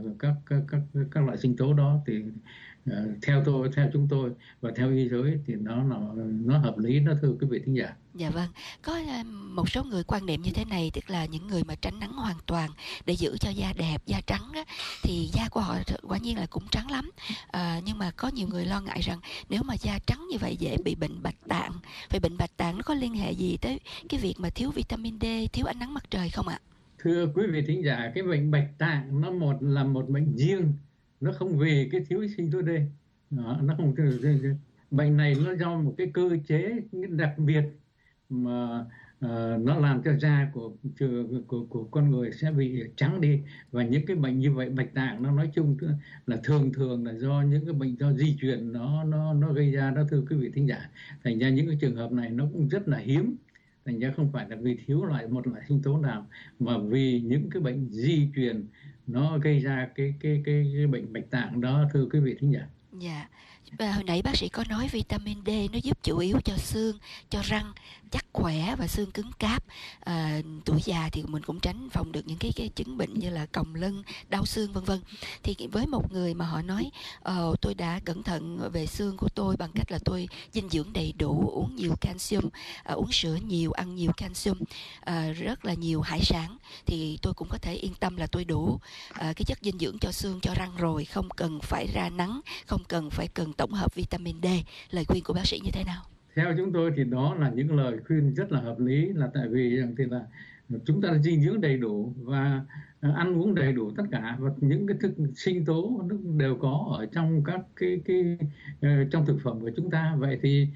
các loại sinh tố đó. Thì theo chúng tôi và theo y giới thì nó hợp lý đó, thưa quý vị thính giả. Dạ vâng, có một số người quan niệm như thế này, tức là những người mà tránh nắng hoàn toàn để giữ cho da đẹp, da trắng á, thì da của họ quả nhiên là cũng trắng lắm. Nhưng mà có nhiều người lo ngại rằng nếu mà da trắng như vậy dễ bị bệnh bạch tạng. Vậy bệnh bạch tạng nó có liên hệ gì tới cái việc mà thiếu vitamin D, thiếu ánh nắng mặt trời không ạ? Thưa quý vị thính giả, cái bệnh bạch tạng nó là một bệnh riêng, nó không vì cái thiếu sinh tố D. Nó không, bệnh này nó do một cái cơ chế đặc biệt mà nó làm cho da của con người sẽ bị trắng đi. Và những cái bệnh như vậy, bạch tạng nó nói chung là thường là do những cái bệnh do di truyền nó gây ra đó, thưa quý vị thính giả. Thành ra những cái trường hợp này nó cũng rất là hiếm. Thành ra không phải là vì thiếu một loại sinh tố nào, mà vì những cái bệnh di truyền nó gây ra cái bệnh bạch tạng đó, thưa quý vị thính giả. Dạ. Hồi nãy bác sĩ có nói vitamin D nó giúp chủ yếu cho xương, cho răng chắc khỏe và xương cứng cáp. Tuổi già thì mình cũng tránh phòng được những cái chứng bệnh như là còng lưng, đau xương vân vân. Thì với một người mà họ nói tôi đã cẩn thận về xương của tôi bằng cách là tôi dinh dưỡng đầy đủ, uống nhiều calcium, uống sữa nhiều, ăn nhiều calcium, rất là nhiều hải sản, thì tôi cũng có thể yên tâm là tôi đủ cái chất dinh dưỡng cho xương, cho răng rồi, không cần phải ra nắng, không cần tổng hợp vitamin D. Lời khuyên của bác sĩ như thế nào? Theo chúng tôi thì đó là những lời khuyên rất là hợp lý, là tại vì thì là chúng ta dinh dưỡng đầy đủ và ăn uống đầy đủ tất cả, và những cái sinh tố nó đều có ở trong các cái trong thực phẩm của chúng ta. Vậy thì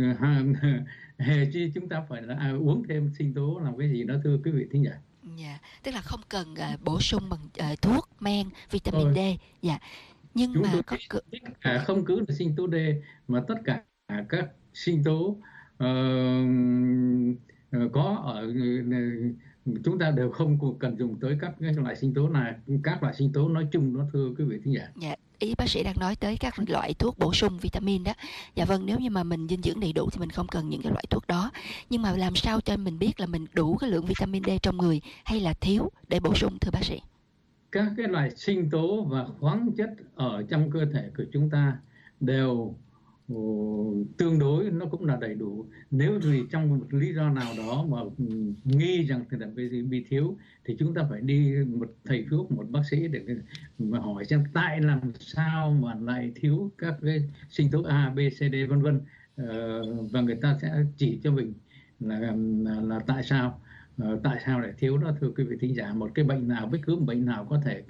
hề chi chúng ta phải là uống thêm sinh tố làm cái gì đó, thưa quý vị thính giả. Dạ, tức là không cần bổ sung bằng thuốc men vitamin D. Dạ. Nhưng chúng mà tất cả không cứ là sinh tố D, mà tất cả các sinh tố có ở chúng ta đều không cần dùng tới các loại sinh tố này, các loại sinh tố nói chung đó, thưa quý vị thính giả. Dạ, ý bác sĩ đang nói tới các loại thuốc bổ sung vitamin đó. Dạ vâng, nếu như mà mình dinh dưỡng đầy đủ thì mình không cần những cái loại thuốc đó. Nhưng mà làm sao cho mình biết là mình đủ cái lượng vitamin D trong người hay là thiếu để bổ sung, thưa bác sĩ? Các cái loại sinh tố và khoáng chất ở trong cơ thể của chúng ta đều tương đối, nó cũng là đầy đủ. Nếu vì trong một lý do nào đó mà nghi rằng thì là bị thiếu thì chúng ta phải đi một thầy thuốc, một bác sĩ để mà hỏi xem tại làm sao mà lại thiếu các cái sinh tố A, B, C, D vân vân, và người ta sẽ chỉ cho mình là tại sao lại thiếu đó, thưa quý vị thính giả. Một cái bệnh nào, bất cứ một bệnh nào có thể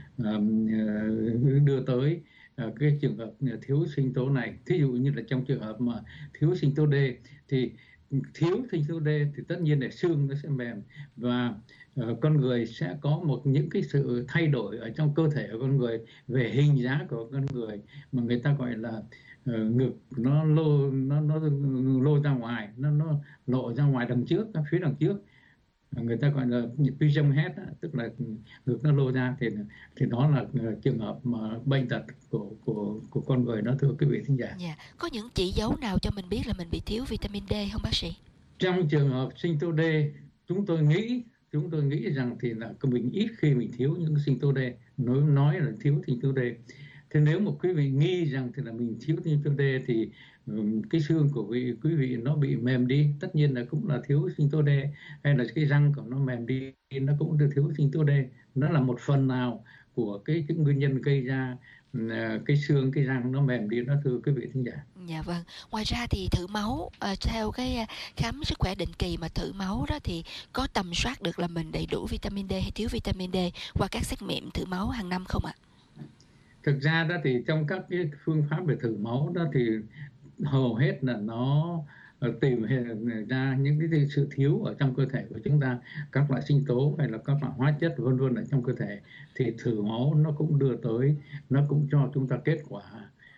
đưa tới cái trường hợp thiếu sinh tố này. Thí dụ như là trong trường hợp mà thiếu sinh tố D thì thiếu sinh tố D thì tất nhiên là xương nó sẽ mềm, và con người sẽ có những cái sự thay đổi ở trong cơ thể của con người về hình dáng của con người, mà người ta gọi là ngực nó lô ra ngoài, nó lộ ra ngoài đằng trước, phía đằng trước, người ta gọi là pigeon head, tức là ngực nó lô ra, thì đó là trường hợp mà bệnh tật của con người đó, thưa quý vị thính giả. Dạ. Có những chỉ dấu nào cho mình biết là mình bị thiếu vitamin D không bác sĩ? Trong trường hợp sinh tố D, chúng tôi nghĩ rằng thì là mình ít khi mình thiếu những sinh tố D, nói là thiếu sinh tố D. Thế nếu mà quý vị nghi rằng thì là mình thiếu sinh tố D thì cái xương của quý vị nó bị mềm đi, tất nhiên là cũng là thiếu sinh tố D, hay là cái răng của nó mềm đi, nó cũng được thiếu sinh tố D. Nó là một phần nào của cái nguyên nhân gây ra cái xương, cái răng nó mềm đi đó, thưa quý vị thính giả. Dạ vâng. Ngoài ra thì thử máu, theo cái khám sức khỏe định kỳ mà thử máu đó thì có tầm soát được là mình đầy đủ vitamin D hay thiếu vitamin D qua các xét nghiệm thử máu hàng năm không ạ? Thực ra đó thì trong các cái phương pháp về thử máu đó thì hầu hết là nó tìm ra những cái sự thiếu ở trong cơ thể của chúng ta, các loại sinh tố hay là các loại hóa chất vân vân ở trong cơ thể, thì thử máu nó cũng đưa tới, nó cũng cho chúng ta kết quả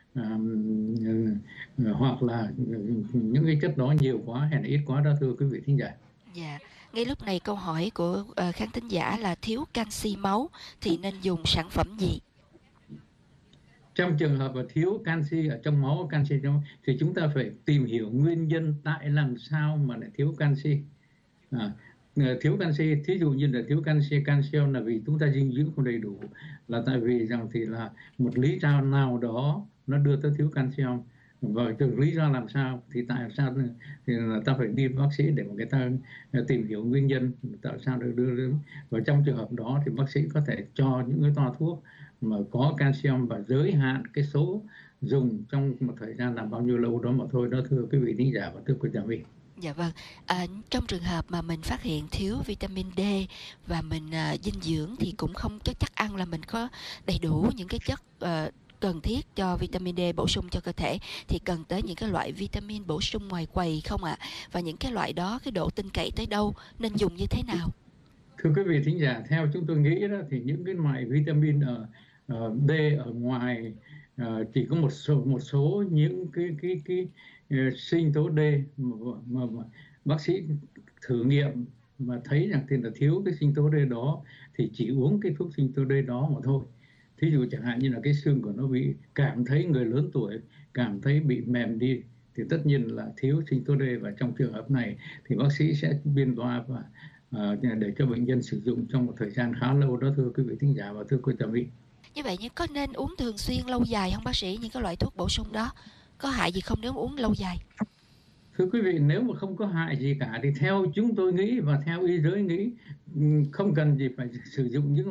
hoặc là những cái chất đó nhiều quá hay là ít quá đó, thưa quý vị thính giả. Dạ. Ngay lúc này câu hỏi của khán thính giả là thiếu canxi máu thì nên dùng sản phẩm gì? Trong trường hợp mà thiếu canxi ở trong máu, thì chúng ta phải tìm hiểu nguyên nhân tại làm sao mà lại thiếu canxi. Thiếu canxi, thí dụ như là thiếu canxi, calcium là vì chúng ta dinh dưỡng không đầy đủ, là tại vì rằng thì là một lý do nào đó nó đưa tới thiếu calcium, và lý do làm sao thì tại sao thì là ta phải đi bác sĩ để mà người ta tìm hiểu nguyên nhân tại sao được đưa đến. Và trong trường hợp đó thì bác sĩ có thể cho những cái toa thuốc mà có calcium và giới hạn cái số dùng trong một thời gian là bao nhiêu lâu đó mà thôi đó, thưa quý vị thính giả và thưa quý giả vị. Dạ vâng. Trong trường hợp mà mình phát hiện thiếu vitamin D và mình dinh dưỡng thì cũng không chắc ăn là mình có đầy đủ những cái chất cần thiết cho vitamin D bổ sung cho cơ thể, thì cần tới những cái loại vitamin bổ sung ngoài quầy không ạ? Và những cái loại đó cái độ tin cậy tới đâu, nên dùng như thế nào? Thưa quý vị thính giả, theo chúng tôi nghĩ đó thì những cái loại vitamin D ở ngoài chỉ có một số những cái sinh tố D mà bác sĩ thử nghiệm mà thấy rằng thì là thiếu cái sinh tố D đó thì chỉ uống cái thuốc sinh tố D đó mà thôi. Thí dụ chẳng hạn như là cái xương của nó bị cảm thấy người lớn tuổi cảm thấy bị mềm đi thì tất nhiên là thiếu sinh tố D, và trong trường hợp này thì bác sĩ sẽ biên toa và để cho bệnh nhân sử dụng trong một thời gian khá lâu đó, thưa quý vị thính giả và thưa quý vị. Như vậy nhưng có nên uống thường xuyên lâu dài không bác sĩ, những cái loại thuốc bổ sung đó có hại gì không nếu uống lâu dài? Thưa quý vị, nếu mà không có hại gì cả thì theo chúng tôi nghĩ và theo y giới nghĩ không cần gì phải sử dụng những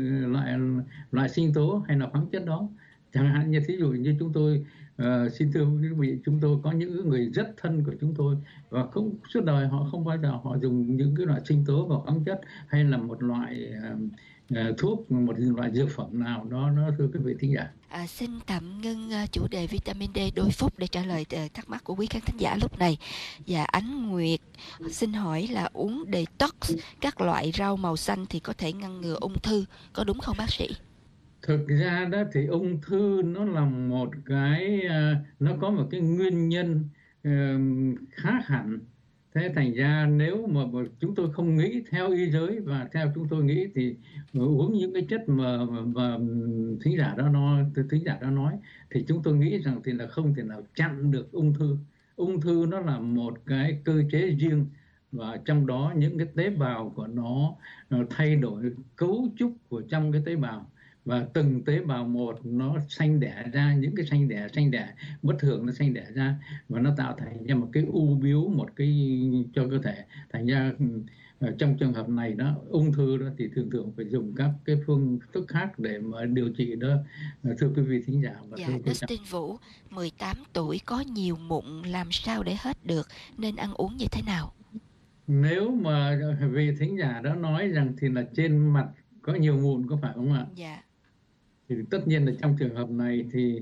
loại sinh tố hay là khoáng chất đó. Chẳng hạn như thí dụ như chúng tôi xin thưa quý vị, chúng tôi có những người rất thân của chúng tôi và không suốt đời họ không bao giờ họ dùng những cái loại sinh tố và khoáng chất hay là một loại thuốc, một loại dược phẩm nào đó, thưa quý vị thính giả. Xin tạm ngưng chủ đề vitamin D đôi phút để trả lời thắc mắc của quý khán thính giả lúc này. Và Ánh Nguyệt xin hỏi là uống detox các loại rau màu xanh thì có thể ngăn ngừa ung thư, có đúng không bác sĩ? Thực ra đó thì ung thư nó là một cái, nó có một cái nguyên nhân khác hẳn. Thế thành ra nếu mà chúng tôi không nghĩ theo y giới và theo chúng tôi nghĩ thì uống những cái chất mà thính giả đó nói thì chúng tôi nghĩ rằng thì là không thể nào chặn được ung thư. Ung thư nó là một cái cơ chế riêng, và trong đó những cái tế bào của nó thay đổi cấu trúc của trong cái tế bào, và từng tế bào một nó sanh đẻ ra những cái sanh đẻ bất thường, nó sanh đẻ ra và nó tạo thành ra một cái u bướu, một cái cho cơ thể. Thành ra trong trường hợp này đó, ung thư đó thì thường phải dùng các cái phương thức khác để mà điều trị đó, thưa quý vị thính giả và dạ, thưa quý Dustin Vũ, 18 tuổi có nhiều mụn làm sao để hết được, nên ăn uống như thế nào? Nếu mà vị thính giả đó nói rằng thì là trên mặt có nhiều mụn, có phải không ạ? Dạ. Thì tất nhiên là trong trường hợp này thì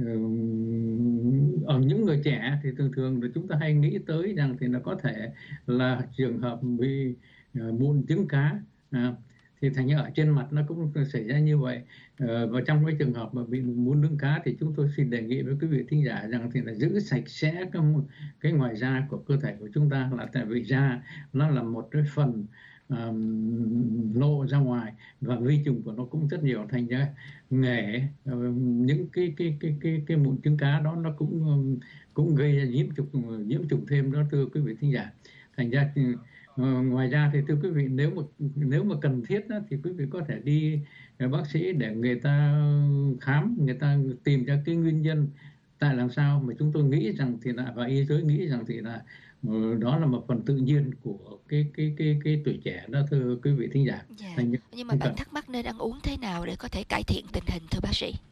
ở những người trẻ thì thường là chúng ta hay nghĩ tới rằng thì nó có thể là trường hợp bị mụn trứng cá, thì thành ra ở trên mặt nó cũng xảy ra như vậy. Và trong cái trường hợp mà bị mụn trứng cá thì chúng tôi xin đề nghị với quý vị thính giả rằng thì là giữ sạch sẽ cái ngoài da của cơ thể của chúng ta, là tại vì da nó là một cái phần lộ ra ngoài và vi trùng của nó cũng rất nhiều, thành ra những cái mụn trứng cá đó nó cũng gây ra nhiễm trùng thêm đó, thưa quý vị thính giả. Thành ra ngoài ra thì thưa quý vị, nếu mà cần thiết đó, thì quý vị có thể đi bác sĩ để người ta khám, người ta tìm ra cái nguyên nhân tại làm sao, mà chúng tôi nghĩ rằng thì là, và y giới nghĩ rằng thì là đó là một phần tự nhiên của cái tuổi trẻ đó, thưa quý vị thính giả. Nhưng mà bạn thắc mắc nên ăn uống thế nào để có thể cải thiện tình hình, thưa bác sĩ?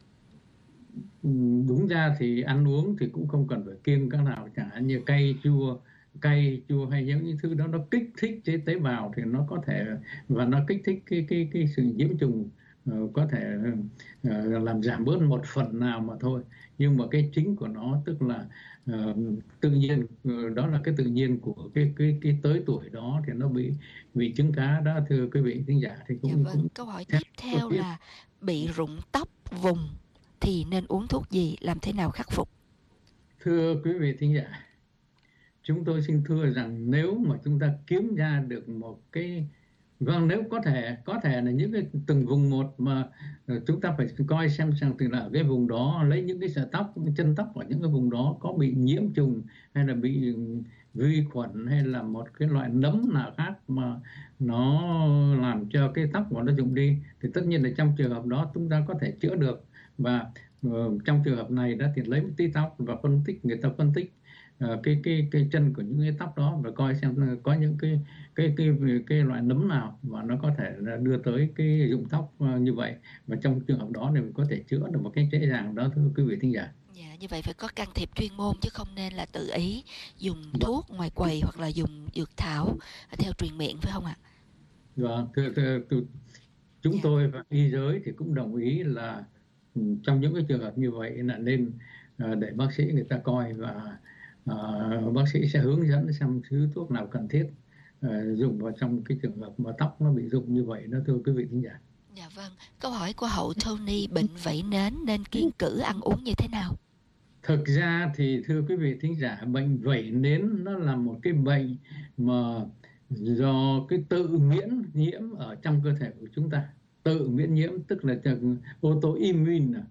Đúng ra thì ăn uống thì cũng không cần phải kiêng cái nào, chẳng hạn như cay chua hay những thứ đó, nó kích thích cái tế bào thì nó có thể, và nó kích thích cái sự nhiễm trùng, có thể làm giảm bớt một phần nào mà thôi. Nhưng mà cái chính của nó tức là tự nhiên, đó là cái tự nhiên của cái tới tuổi đó thì nó bị trứng cá đó, thưa quý vị khán giả. Thì cũng, Câu hỏi tiếp theo là bị rụng tóc vùng thì nên uống thuốc gì, làm thế nào khắc phục? Thưa quý vị thính giả, chúng tôi xin thưa rằng nếu mà chúng ta kiếm ra được một cái, nếu có thể là những cái từng vùng một, mà chúng ta phải coi xem từ là ở cái vùng đó, lấy những cái sợi tóc, chân tóc ở những cái vùng đó có bị nhiễm trùng hay là bị vi khuẩn hay là một cái loại nấm nào khác mà nó làm cho cái tóc của nó rụng đi, thì tất nhiên là trong trường hợp đó chúng ta có thể chữa được. Và trong trường hợp này đó thì lấy một tí tóc và người ta phân tích cái chân của những cái tóc đó và coi xem có những cái loại nấm nào mà nó có thể là đưa tới cái rụng tóc như vậy, và trong trường hợp đó thì mình có thể chữa được một cái dễ dàng đó, thưa quý vị thính giả. Dạ, như vậy phải có can thiệp chuyên môn chứ không nên là tự ý dùng thuốc ngoài quầy hoặc là dùng dược thảo theo truyền miệng, phải không ạ? Vâng, chúng tôi và y giới thì cũng đồng ý là trong những cái trường hợp như vậy là nên để bác sĩ người ta coi, và bác sĩ sẽ hướng dẫn xem thứ thuốc nào cần thiết dùng vào trong cái trường hợp mà tóc nó bị rụng như vậy đó, thưa quý vị khán giả. Dạ vâng, câu hỏi của hậu Tony, bệnh vẩy nến nên kiêng cữ ăn uống như thế nào? Thực ra thì thưa quý vị thính giả, bệnh vẩy nến nó là một cái bệnh mà do cái tự miễn nhiễm ở trong cơ thể của chúng ta. Tự miễn nhiễm tức là autoimmune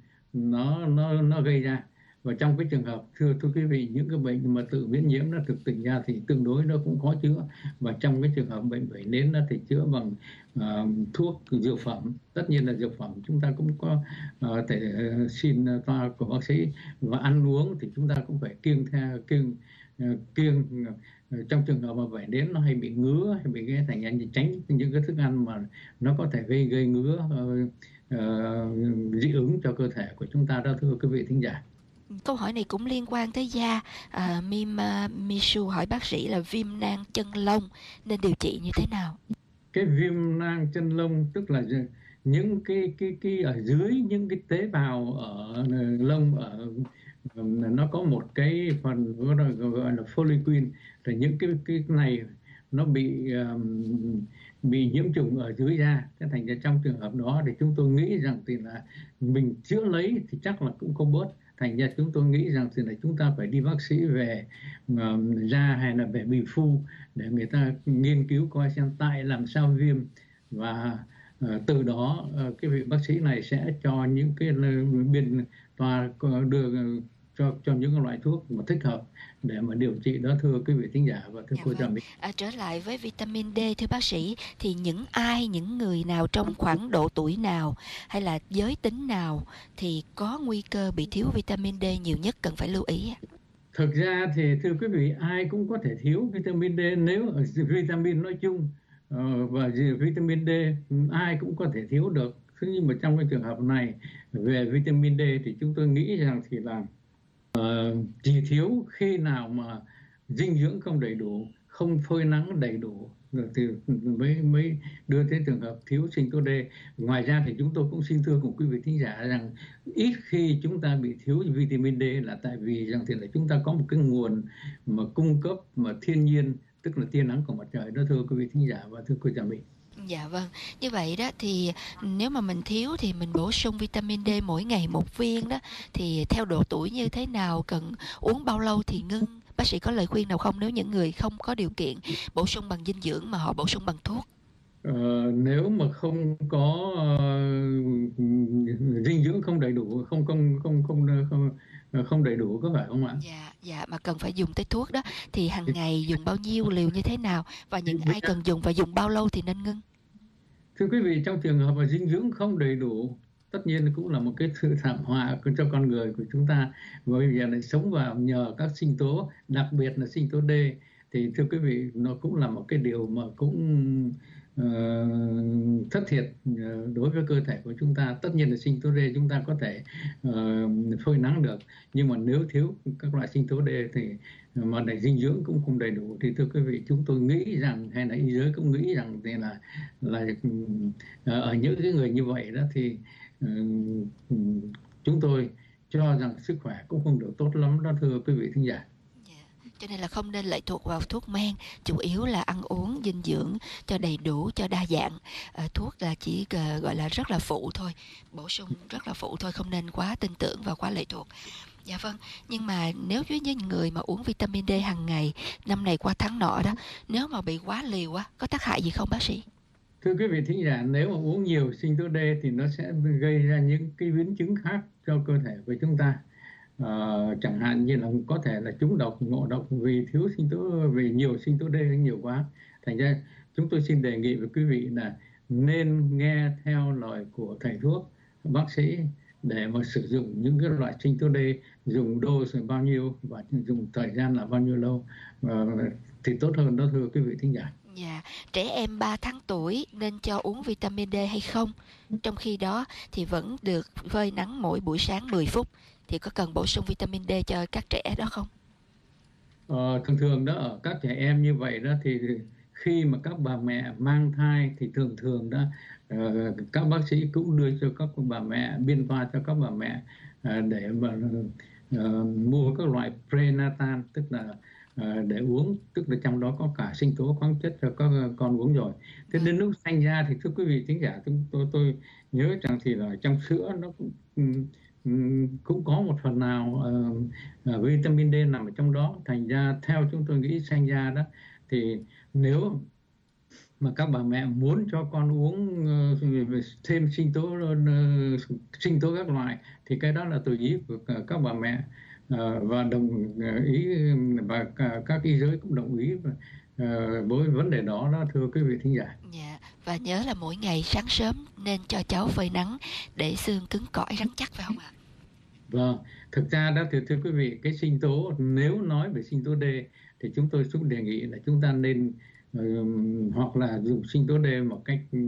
nó gây ra. Và trong cái trường hợp thưa quý vị, những cái bệnh mà tự miễn nhiễm nó thực tình ra thì tương đối nó cũng khó chữa. Và trong cái trường hợp bệnh vẩy nến nó thì chữa bằng thuốc dược phẩm. Tất nhiên là dược phẩm chúng ta cũng có thể xin toa của bác sĩ, và ăn uống thì chúng ta cũng phải kiêng trong trường hợp mà vẩy nến nó hay bị ngứa hay bị cái thành ra tránh những cái thức ăn mà nó có thể gây ngứa, dị ứng cho cơ thể của chúng ta đó, thưa quý vị thính giả. Câu hỏi này cũng liên quan tới da. Misu hỏi bác sĩ là viêm nang chân lông nên điều trị như thế nào? Cái viêm nang chân lông tức là những cái ở dưới những cái tế bào ở lông, nó có một cái phần gọi là follicle, là những cái này nó bị nhiễm trùng ở dưới da. Thế thành ra trong trường hợp đó thì chúng tôi nghĩ rằng thì là mình chữa lấy thì chắc là cũng không bớt. Thành ra chúng tôi nghĩ rằng thì là chúng ta phải đi bác sĩ về da hay là về bì phu để người ta nghiên cứu coi xem tại làm sao viêm, và từ đó cái vị bác sĩ này sẽ cho những cái biên toa đưa cho những cái loại thuốc mà thích hợp để mà điều trị đó, thưa quý vị thính giả và thưa cô Trà My. Trở lại với vitamin D, thưa bác sĩ, thì những người nào trong khoảng độ tuổi nào hay là giới tính nào thì có nguy cơ bị thiếu vitamin D nhiều nhất cần phải lưu ý? Thực ra thì thưa quý vị, ai cũng có thể thiếu vitamin D, nếu vitamin nói chung và vitamin D ai cũng có thể thiếu được. Thế nhưng mà trong cái trường hợp này về vitamin D thì chúng tôi nghĩ rằng thì là chỉ thiếu khi nào mà dinh dưỡng không đầy đủ, không phơi nắng đầy đủ thì mới đưa tới trường hợp thiếu sinh tố D. Ngoài ra thì chúng tôi cũng xin thưa cùng quý vị thính giả rằng ít khi chúng ta bị thiếu vitamin D là tại vì rằng thì là chúng ta có một cái nguồn mà cung cấp mà thiên nhiên, tức là tia nắng của mặt trời đó, thưa quý vị thính giả và thưa cô Trà My. Dạ vâng, như vậy đó thì nếu mà mình thiếu thì mình bổ sung vitamin D mỗi ngày 1 viên đó, thì theo độ tuổi như thế nào, cần uống bao lâu thì ngưng? Bác sĩ có lời khuyên nào không nếu những người không có điều kiện bổ sung bằng dinh dưỡng mà họ bổ sung bằng thuốc? Nếu mà không có dinh dưỡng không đầy đủ, không đầy đủ, có phải không ạ? Dạ, mà cần phải dùng tới thuốc đó thì hàng ngày dùng bao nhiêu liều như thế nào, và những ai cần dùng và dùng bao lâu thì nên ngưng? Thưa quý vị, trong trường hợp mà dinh dưỡng không đầy đủ, tất nhiên cũng là một cái sự thảm họa cho con người của chúng ta, bởi vì lại sống vào nhờ các sinh tố, đặc biệt là sinh tố D. Thì thưa quý vị, nó cũng là một cái điều mà cũng thất thiệt đối với cơ thể của chúng ta. Tất nhiên là sinh tố D chúng ta có thể phơi nắng được, nhưng mà nếu thiếu các loại sinh tố D thì mà để dinh dưỡng cũng không đầy đủ thì thưa quý vị, chúng tôi nghĩ rằng, hay là y giới cũng nghĩ rằng thì là ở những cái người như vậy đó thì chúng tôi cho rằng sức khỏe cũng không được tốt lắm đó, thưa quý vị thính giả. Cho nên là không nên lệ thuộc vào thuốc men, chủ yếu là ăn uống dinh dưỡng cho đầy đủ, cho đa dạng. Thuốc là chỉ gọi là rất là phụ thôi, bổ sung rất là phụ thôi, không nên quá tin tưởng và quá lệ thuộc. Dạ vâng, nhưng mà nếu với những người mà uống vitamin D hàng ngày, năm này qua tháng nọ đó, nếu mà bị quá liều á, có tác hại gì không bác sĩ? Thưa quý vị thính giả, nếu mà uống nhiều sinh tố D thì nó sẽ gây ra những cái biến chứng khác cho cơ thể của chúng ta. Chẳng hạn như là có thể là trúng độc, ngộ độc vì thiếu sinh tố, vì nhiều sinh tố D nhiều quá. Thành ra chúng tôi xin đề nghị với quý vị là nên nghe theo lời của thầy thuốc, bác sĩ để mà sử dụng những cái loại sinh tố D, dùng dose bao nhiêu và dùng thời gian là bao nhiêu lâu thì tốt hơn đó, thưa quý vị thính giả. Dạ, trẻ em 3 tháng tuổi nên cho uống vitamin D hay không? Trong khi đó thì vẫn được phơi nắng mỗi buổi sáng 10 phút. Thì có cần bổ sung vitamin D cho các trẻ đó không? Thường thường đó, ở các trẻ em như vậy đó thì khi mà các bà mẹ mang thai thì thường đó các bác sĩ cũng đưa cho các bà mẹ, biên toa cho các bà mẹ để mà mua các loại prenatal, tức là để uống, tức là trong đó có cả sinh tố khoáng chất cho các con uống rồi. Thế đến lúc sinh ra thì thưa quý vị thính giả, tôi nhớ rằng thì là trong sữa nó cũng có một phần nào vitamin D nằm ở trong đó. Thành ra theo chúng tôi nghĩ sinh ra đó thì nếu mà các bà mẹ muốn cho con uống thêm sinh tố các loại thì cái đó là tùy ý của các bà mẹ, và đồng ý, và các y giới cũng đồng ý với vấn đề đó đó, thưa quý vị thính giả. Dạ, và nhớ là mỗi ngày sáng sớm nên cho cháu phơi nắng để xương cứng cỏi rắn chắc, phải không ạ? Vâng, thực ra đó thì thưa quý vị, cái sinh tố, nếu nói về sinh tố D thì chúng tôi cũng đề nghị là chúng ta nên hoặc là dùng sinh tố D một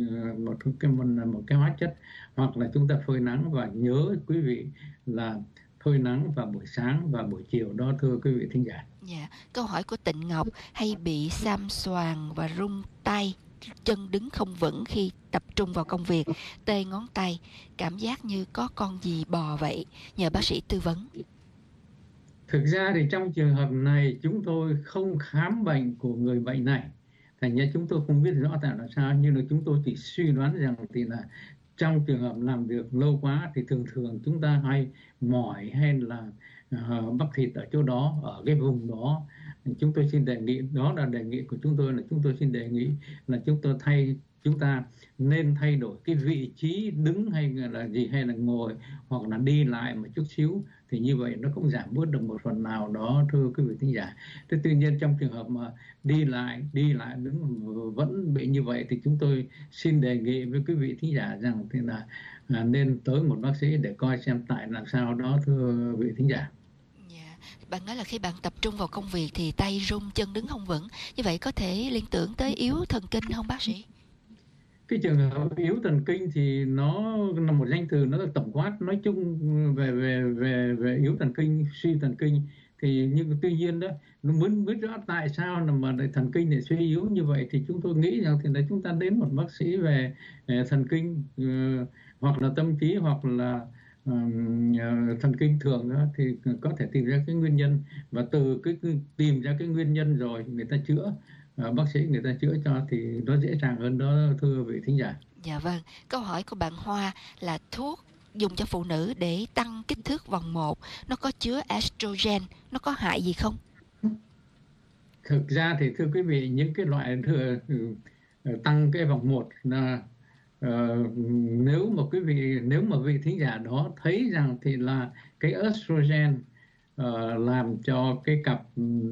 cái hóa chất, hoặc là chúng ta phơi nắng. Và nhớ quý vị là phơi nắng vào buổi sáng và buổi chiều đó, thưa quý vị thính giả. Dạ, câu hỏi của Tịnh Ngọc: hay bị xam xoàng và rung tay, chân đứng không vững khi tập trung vào công việc, tê ngón tay, cảm giác như có con gì bò vậy, nhờ bác sĩ tư vấn. Thực ra thì trong trường hợp này chúng tôi không khám bệnh của người bệnh này, thành ra chúng tôi không biết rõ tại là sao, nhưng mà chúng tôi chỉ suy đoán rằng thì là trong trường hợp làm việc lâu quá thì thường chúng ta hay mỏi hay là bắp thịt ở chỗ đó, ở cái vùng đó. Chúng tôi xin đề nghị, đó là đề nghị của chúng tôi, là chúng tôi xin đề nghị là chúng ta nên thay đổi cái vị trí đứng hay là gì, hay là ngồi, hoặc là đi lại một chút xíu, thì như vậy nó cũng giảm bớt được một phần nào đó, thưa quý vị thính giả. Thế tuy nhiên trong trường hợp mà đi lại đứng vẫn bị như vậy thì chúng tôi xin đề nghị với quý vị thính giả rằng thì là nên tới một bác sĩ để coi xem tại làm sao đó, thưa quý vị thính giả. Bạn nói là khi bạn tập trung vào công việc thì tay rung, chân đứng không vững, như vậy có thể liên tưởng tới yếu thần kinh không bác sĩ? Cái trường hợp yếu thần kinh thì nó là một danh từ, nó là tổng quát nói chung về yếu thần kinh, suy thần kinh. Thì nhưng tuy nhiên đó, nó muốn biết rõ tại sao mà thần kinh lại suy yếu như vậy thì chúng tôi nghĩ rằng thì là chúng ta đến một bác sĩ về thần kinh, hoặc là tâm trí, hoặc là thần kinh thường đó, thì có thể tìm ra cái nguyên nhân, và từ cái tìm ra cái nguyên nhân rồi người ta chữa, bác sĩ người ta chữa cho thì nó dễ dàng hơn đó, thưa vị thính giả. Dạ vâng, câu hỏi của bạn Hoa là thuốc dùng cho phụ nữ để tăng kích thước vòng 1, nó có chứa estrogen, nó có hại gì không? Thực ra thì thưa quý vị, những cái loại tăng cái vòng 1 là nếu mà vị thính giả đó thấy rằng thì là cái estrogen làm cho cái cặp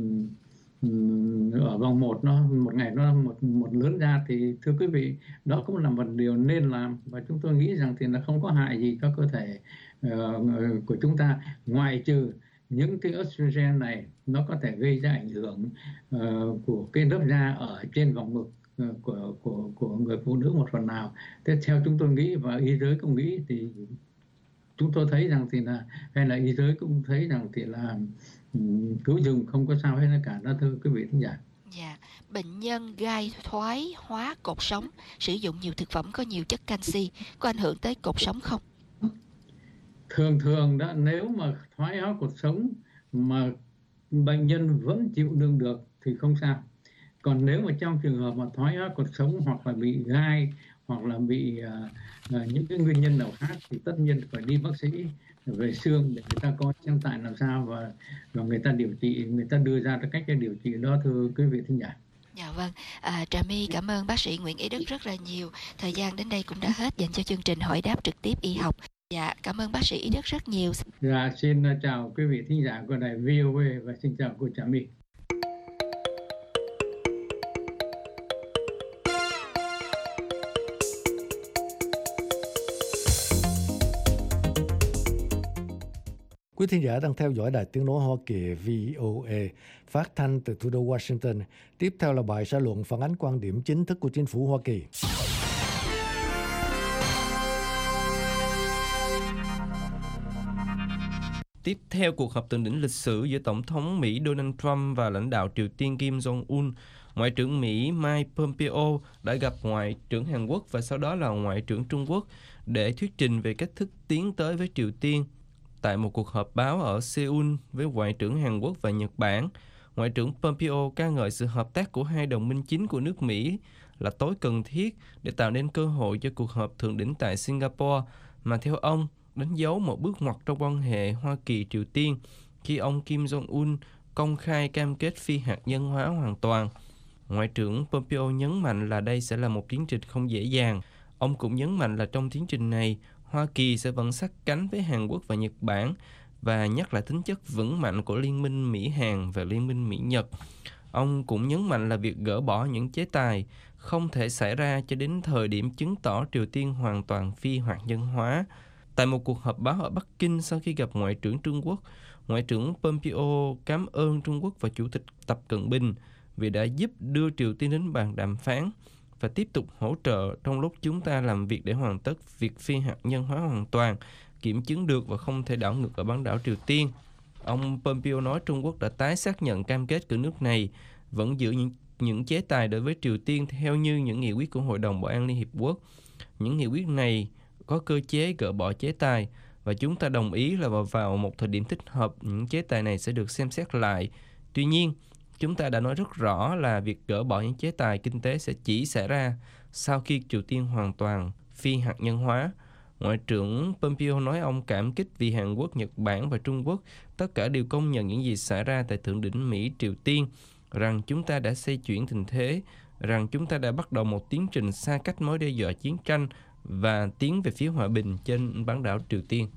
ở vòng 1 nó một ngày nó một lớn ra, thì thưa quý vị, đó cũng là một điều nên làm, và chúng tôi nghĩ rằng thì là không có hại gì cho cơ thể của chúng ta, ngoại trừ những cái estrogen này nó có thể gây ra ảnh hưởng của cái lớp da ở trên vòng ngực của người phụ nữ một phần nào. Thế theo chúng tôi nghĩ, và y giới cũng nghĩ, thì chúng tôi thấy rằng thì là, hay là y giới cũng thấy rằng thì là cứ dùng không có sao hết cả đó, thưa quý vị thính giả. Dạ, bệnh nhân gai thoái hóa cột sống sử dụng nhiều thực phẩm có nhiều chất canxi có ảnh hưởng tới cột sống không? Thường đó, nếu mà thoái hóa cột sống mà bệnh nhân vẫn chịu đựng được thì không sao. Còn nếu mà trong trường hợp mà thoái hóa cột sống hoặc là bị gai hoặc là bị những cái nguyên nhân nào khác thì tất nhiên phải đi bác sĩ về xương để người ta coi xem tại làm sao, và người ta điều trị, người ta đưa ra cái cách để điều trị đó, thưa quý vị thính giả. Dạ vâng, Trà My cảm ơn bác sĩ Nguyễn Ý Đức rất là nhiều. Thời gian đến đây cũng đã hết dành cho chương trình hỏi đáp trực tiếp y học. Dạ, cảm ơn bác sĩ Ý Đức rất nhiều. Dạ, xin chào quý vị thính giả của đài VOA và xin chào cô Trà My. Quý thính giả đang theo dõi Đài Tiếng nói Hoa Kỳ VOA phát thanh từ thủ đô Washington. Tiếp theo là bài xã luận phản ánh quan điểm chính thức của chính phủ Hoa Kỳ. Tiếp theo cuộc họp thượng đỉnh lịch sử giữa Tổng thống Mỹ Donald Trump và lãnh đạo Triều Tiên Kim Jong-un, Ngoại trưởng Mỹ Mike Pompeo đã gặp Ngoại trưởng Hàn Quốc và sau đó là Ngoại trưởng Trung Quốc để thuyết trình về cách thức tiến tới với Triều Tiên. Tại một cuộc họp báo ở Seoul với Ngoại trưởng Hàn Quốc và Nhật Bản, Ngoại trưởng Pompeo ca ngợi sự hợp tác của hai đồng minh chính của nước Mỹ là tối cần thiết để tạo nên cơ hội cho cuộc họp thượng đỉnh tại Singapore, mà theo ông đánh dấu một bước ngoặt trong quan hệ Hoa Kỳ-Triều Tiên khi ông Kim Jong-un công khai cam kết phi hạt nhân hóa hoàn toàn. Ngoại trưởng Pompeo nhấn mạnh là đây sẽ là một tiến trình không dễ dàng. Ông cũng nhấn mạnh là trong tiến trình này, Hoa Kỳ sẽ vẫn sát cánh với Hàn Quốc và Nhật Bản và nhắc lại tính chất vững mạnh của Liên minh Mỹ-Hàn và Liên minh Mỹ-Nhật. Ông cũng nhấn mạnh là việc gỡ bỏ những chế tài không thể xảy ra cho đến thời điểm chứng tỏ Triều Tiên hoàn toàn phi hạt nhân hóa. Tại một cuộc họp báo ở Bắc Kinh sau khi gặp Ngoại trưởng Trung Quốc, Ngoại trưởng Pompeo cảm ơn Trung Quốc và Chủ tịch Tập Cận Bình vì đã giúp đưa Triều Tiên đến bàn đàm phán và tiếp tục hỗ trợ trong lúc chúng ta làm việc để hoàn tất việc phi hạt nhân hóa hoàn toàn, kiểm chứng được và không thể đảo ngược ở bán đảo Triều Tiên. Ông Pompeo nói Trung Quốc đã tái xác nhận cam kết của nước này vẫn giữ những chế tài đối với Triều Tiên theo như những nghị quyết của Hội đồng Bảo an Liên Hiệp Quốc. Những nghị quyết này có cơ chế gỡ bỏ chế tài và chúng ta đồng ý là vào một thời điểm thích hợp những chế tài này sẽ được xem xét lại. Tuy nhiên, chúng ta đã nói rất rõ là việc gỡ bỏ những chế tài kinh tế sẽ chỉ xảy ra sau khi Triều Tiên hoàn toàn phi hạt nhân hóa. Ngoại trưởng Pompeo nói ông cảm kích vì Hàn Quốc, Nhật Bản và Trung Quốc tất cả đều công nhận những gì xảy ra tại thượng đỉnh Mỹ-Triều Tiên, rằng chúng ta đã xoay chuyển tình thế, rằng chúng ta đã bắt đầu một tiến trình xa cách mối đe dọa chiến tranh và tiến về phía hòa bình trên bán đảo Triều Tiên.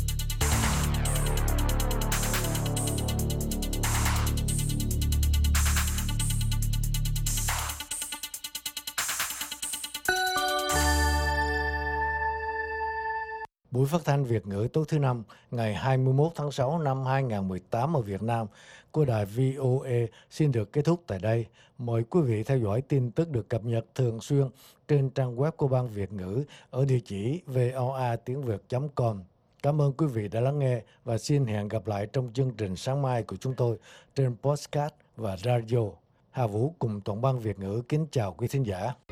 Buổi phát thanh Việt ngữ tối thứ Năm ngày 21 tháng 6 năm 2018 ở Việt Nam của đài VOA xin được kết thúc tại đây. Mời quý vị theo dõi tin tức được cập nhật thường xuyên trên trang web của Ban Việt ngữ ở địa chỉ voatiengviet.com. Cảm ơn quý vị đã lắng nghe và xin hẹn gặp lại trong chương trình sáng mai của chúng tôi trên podcast và radio. Hà Vũ cùng Tổng ban Việt ngữ kính chào quý thính giả.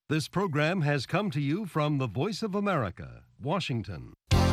This program has come to you from the Voice of America, Washington.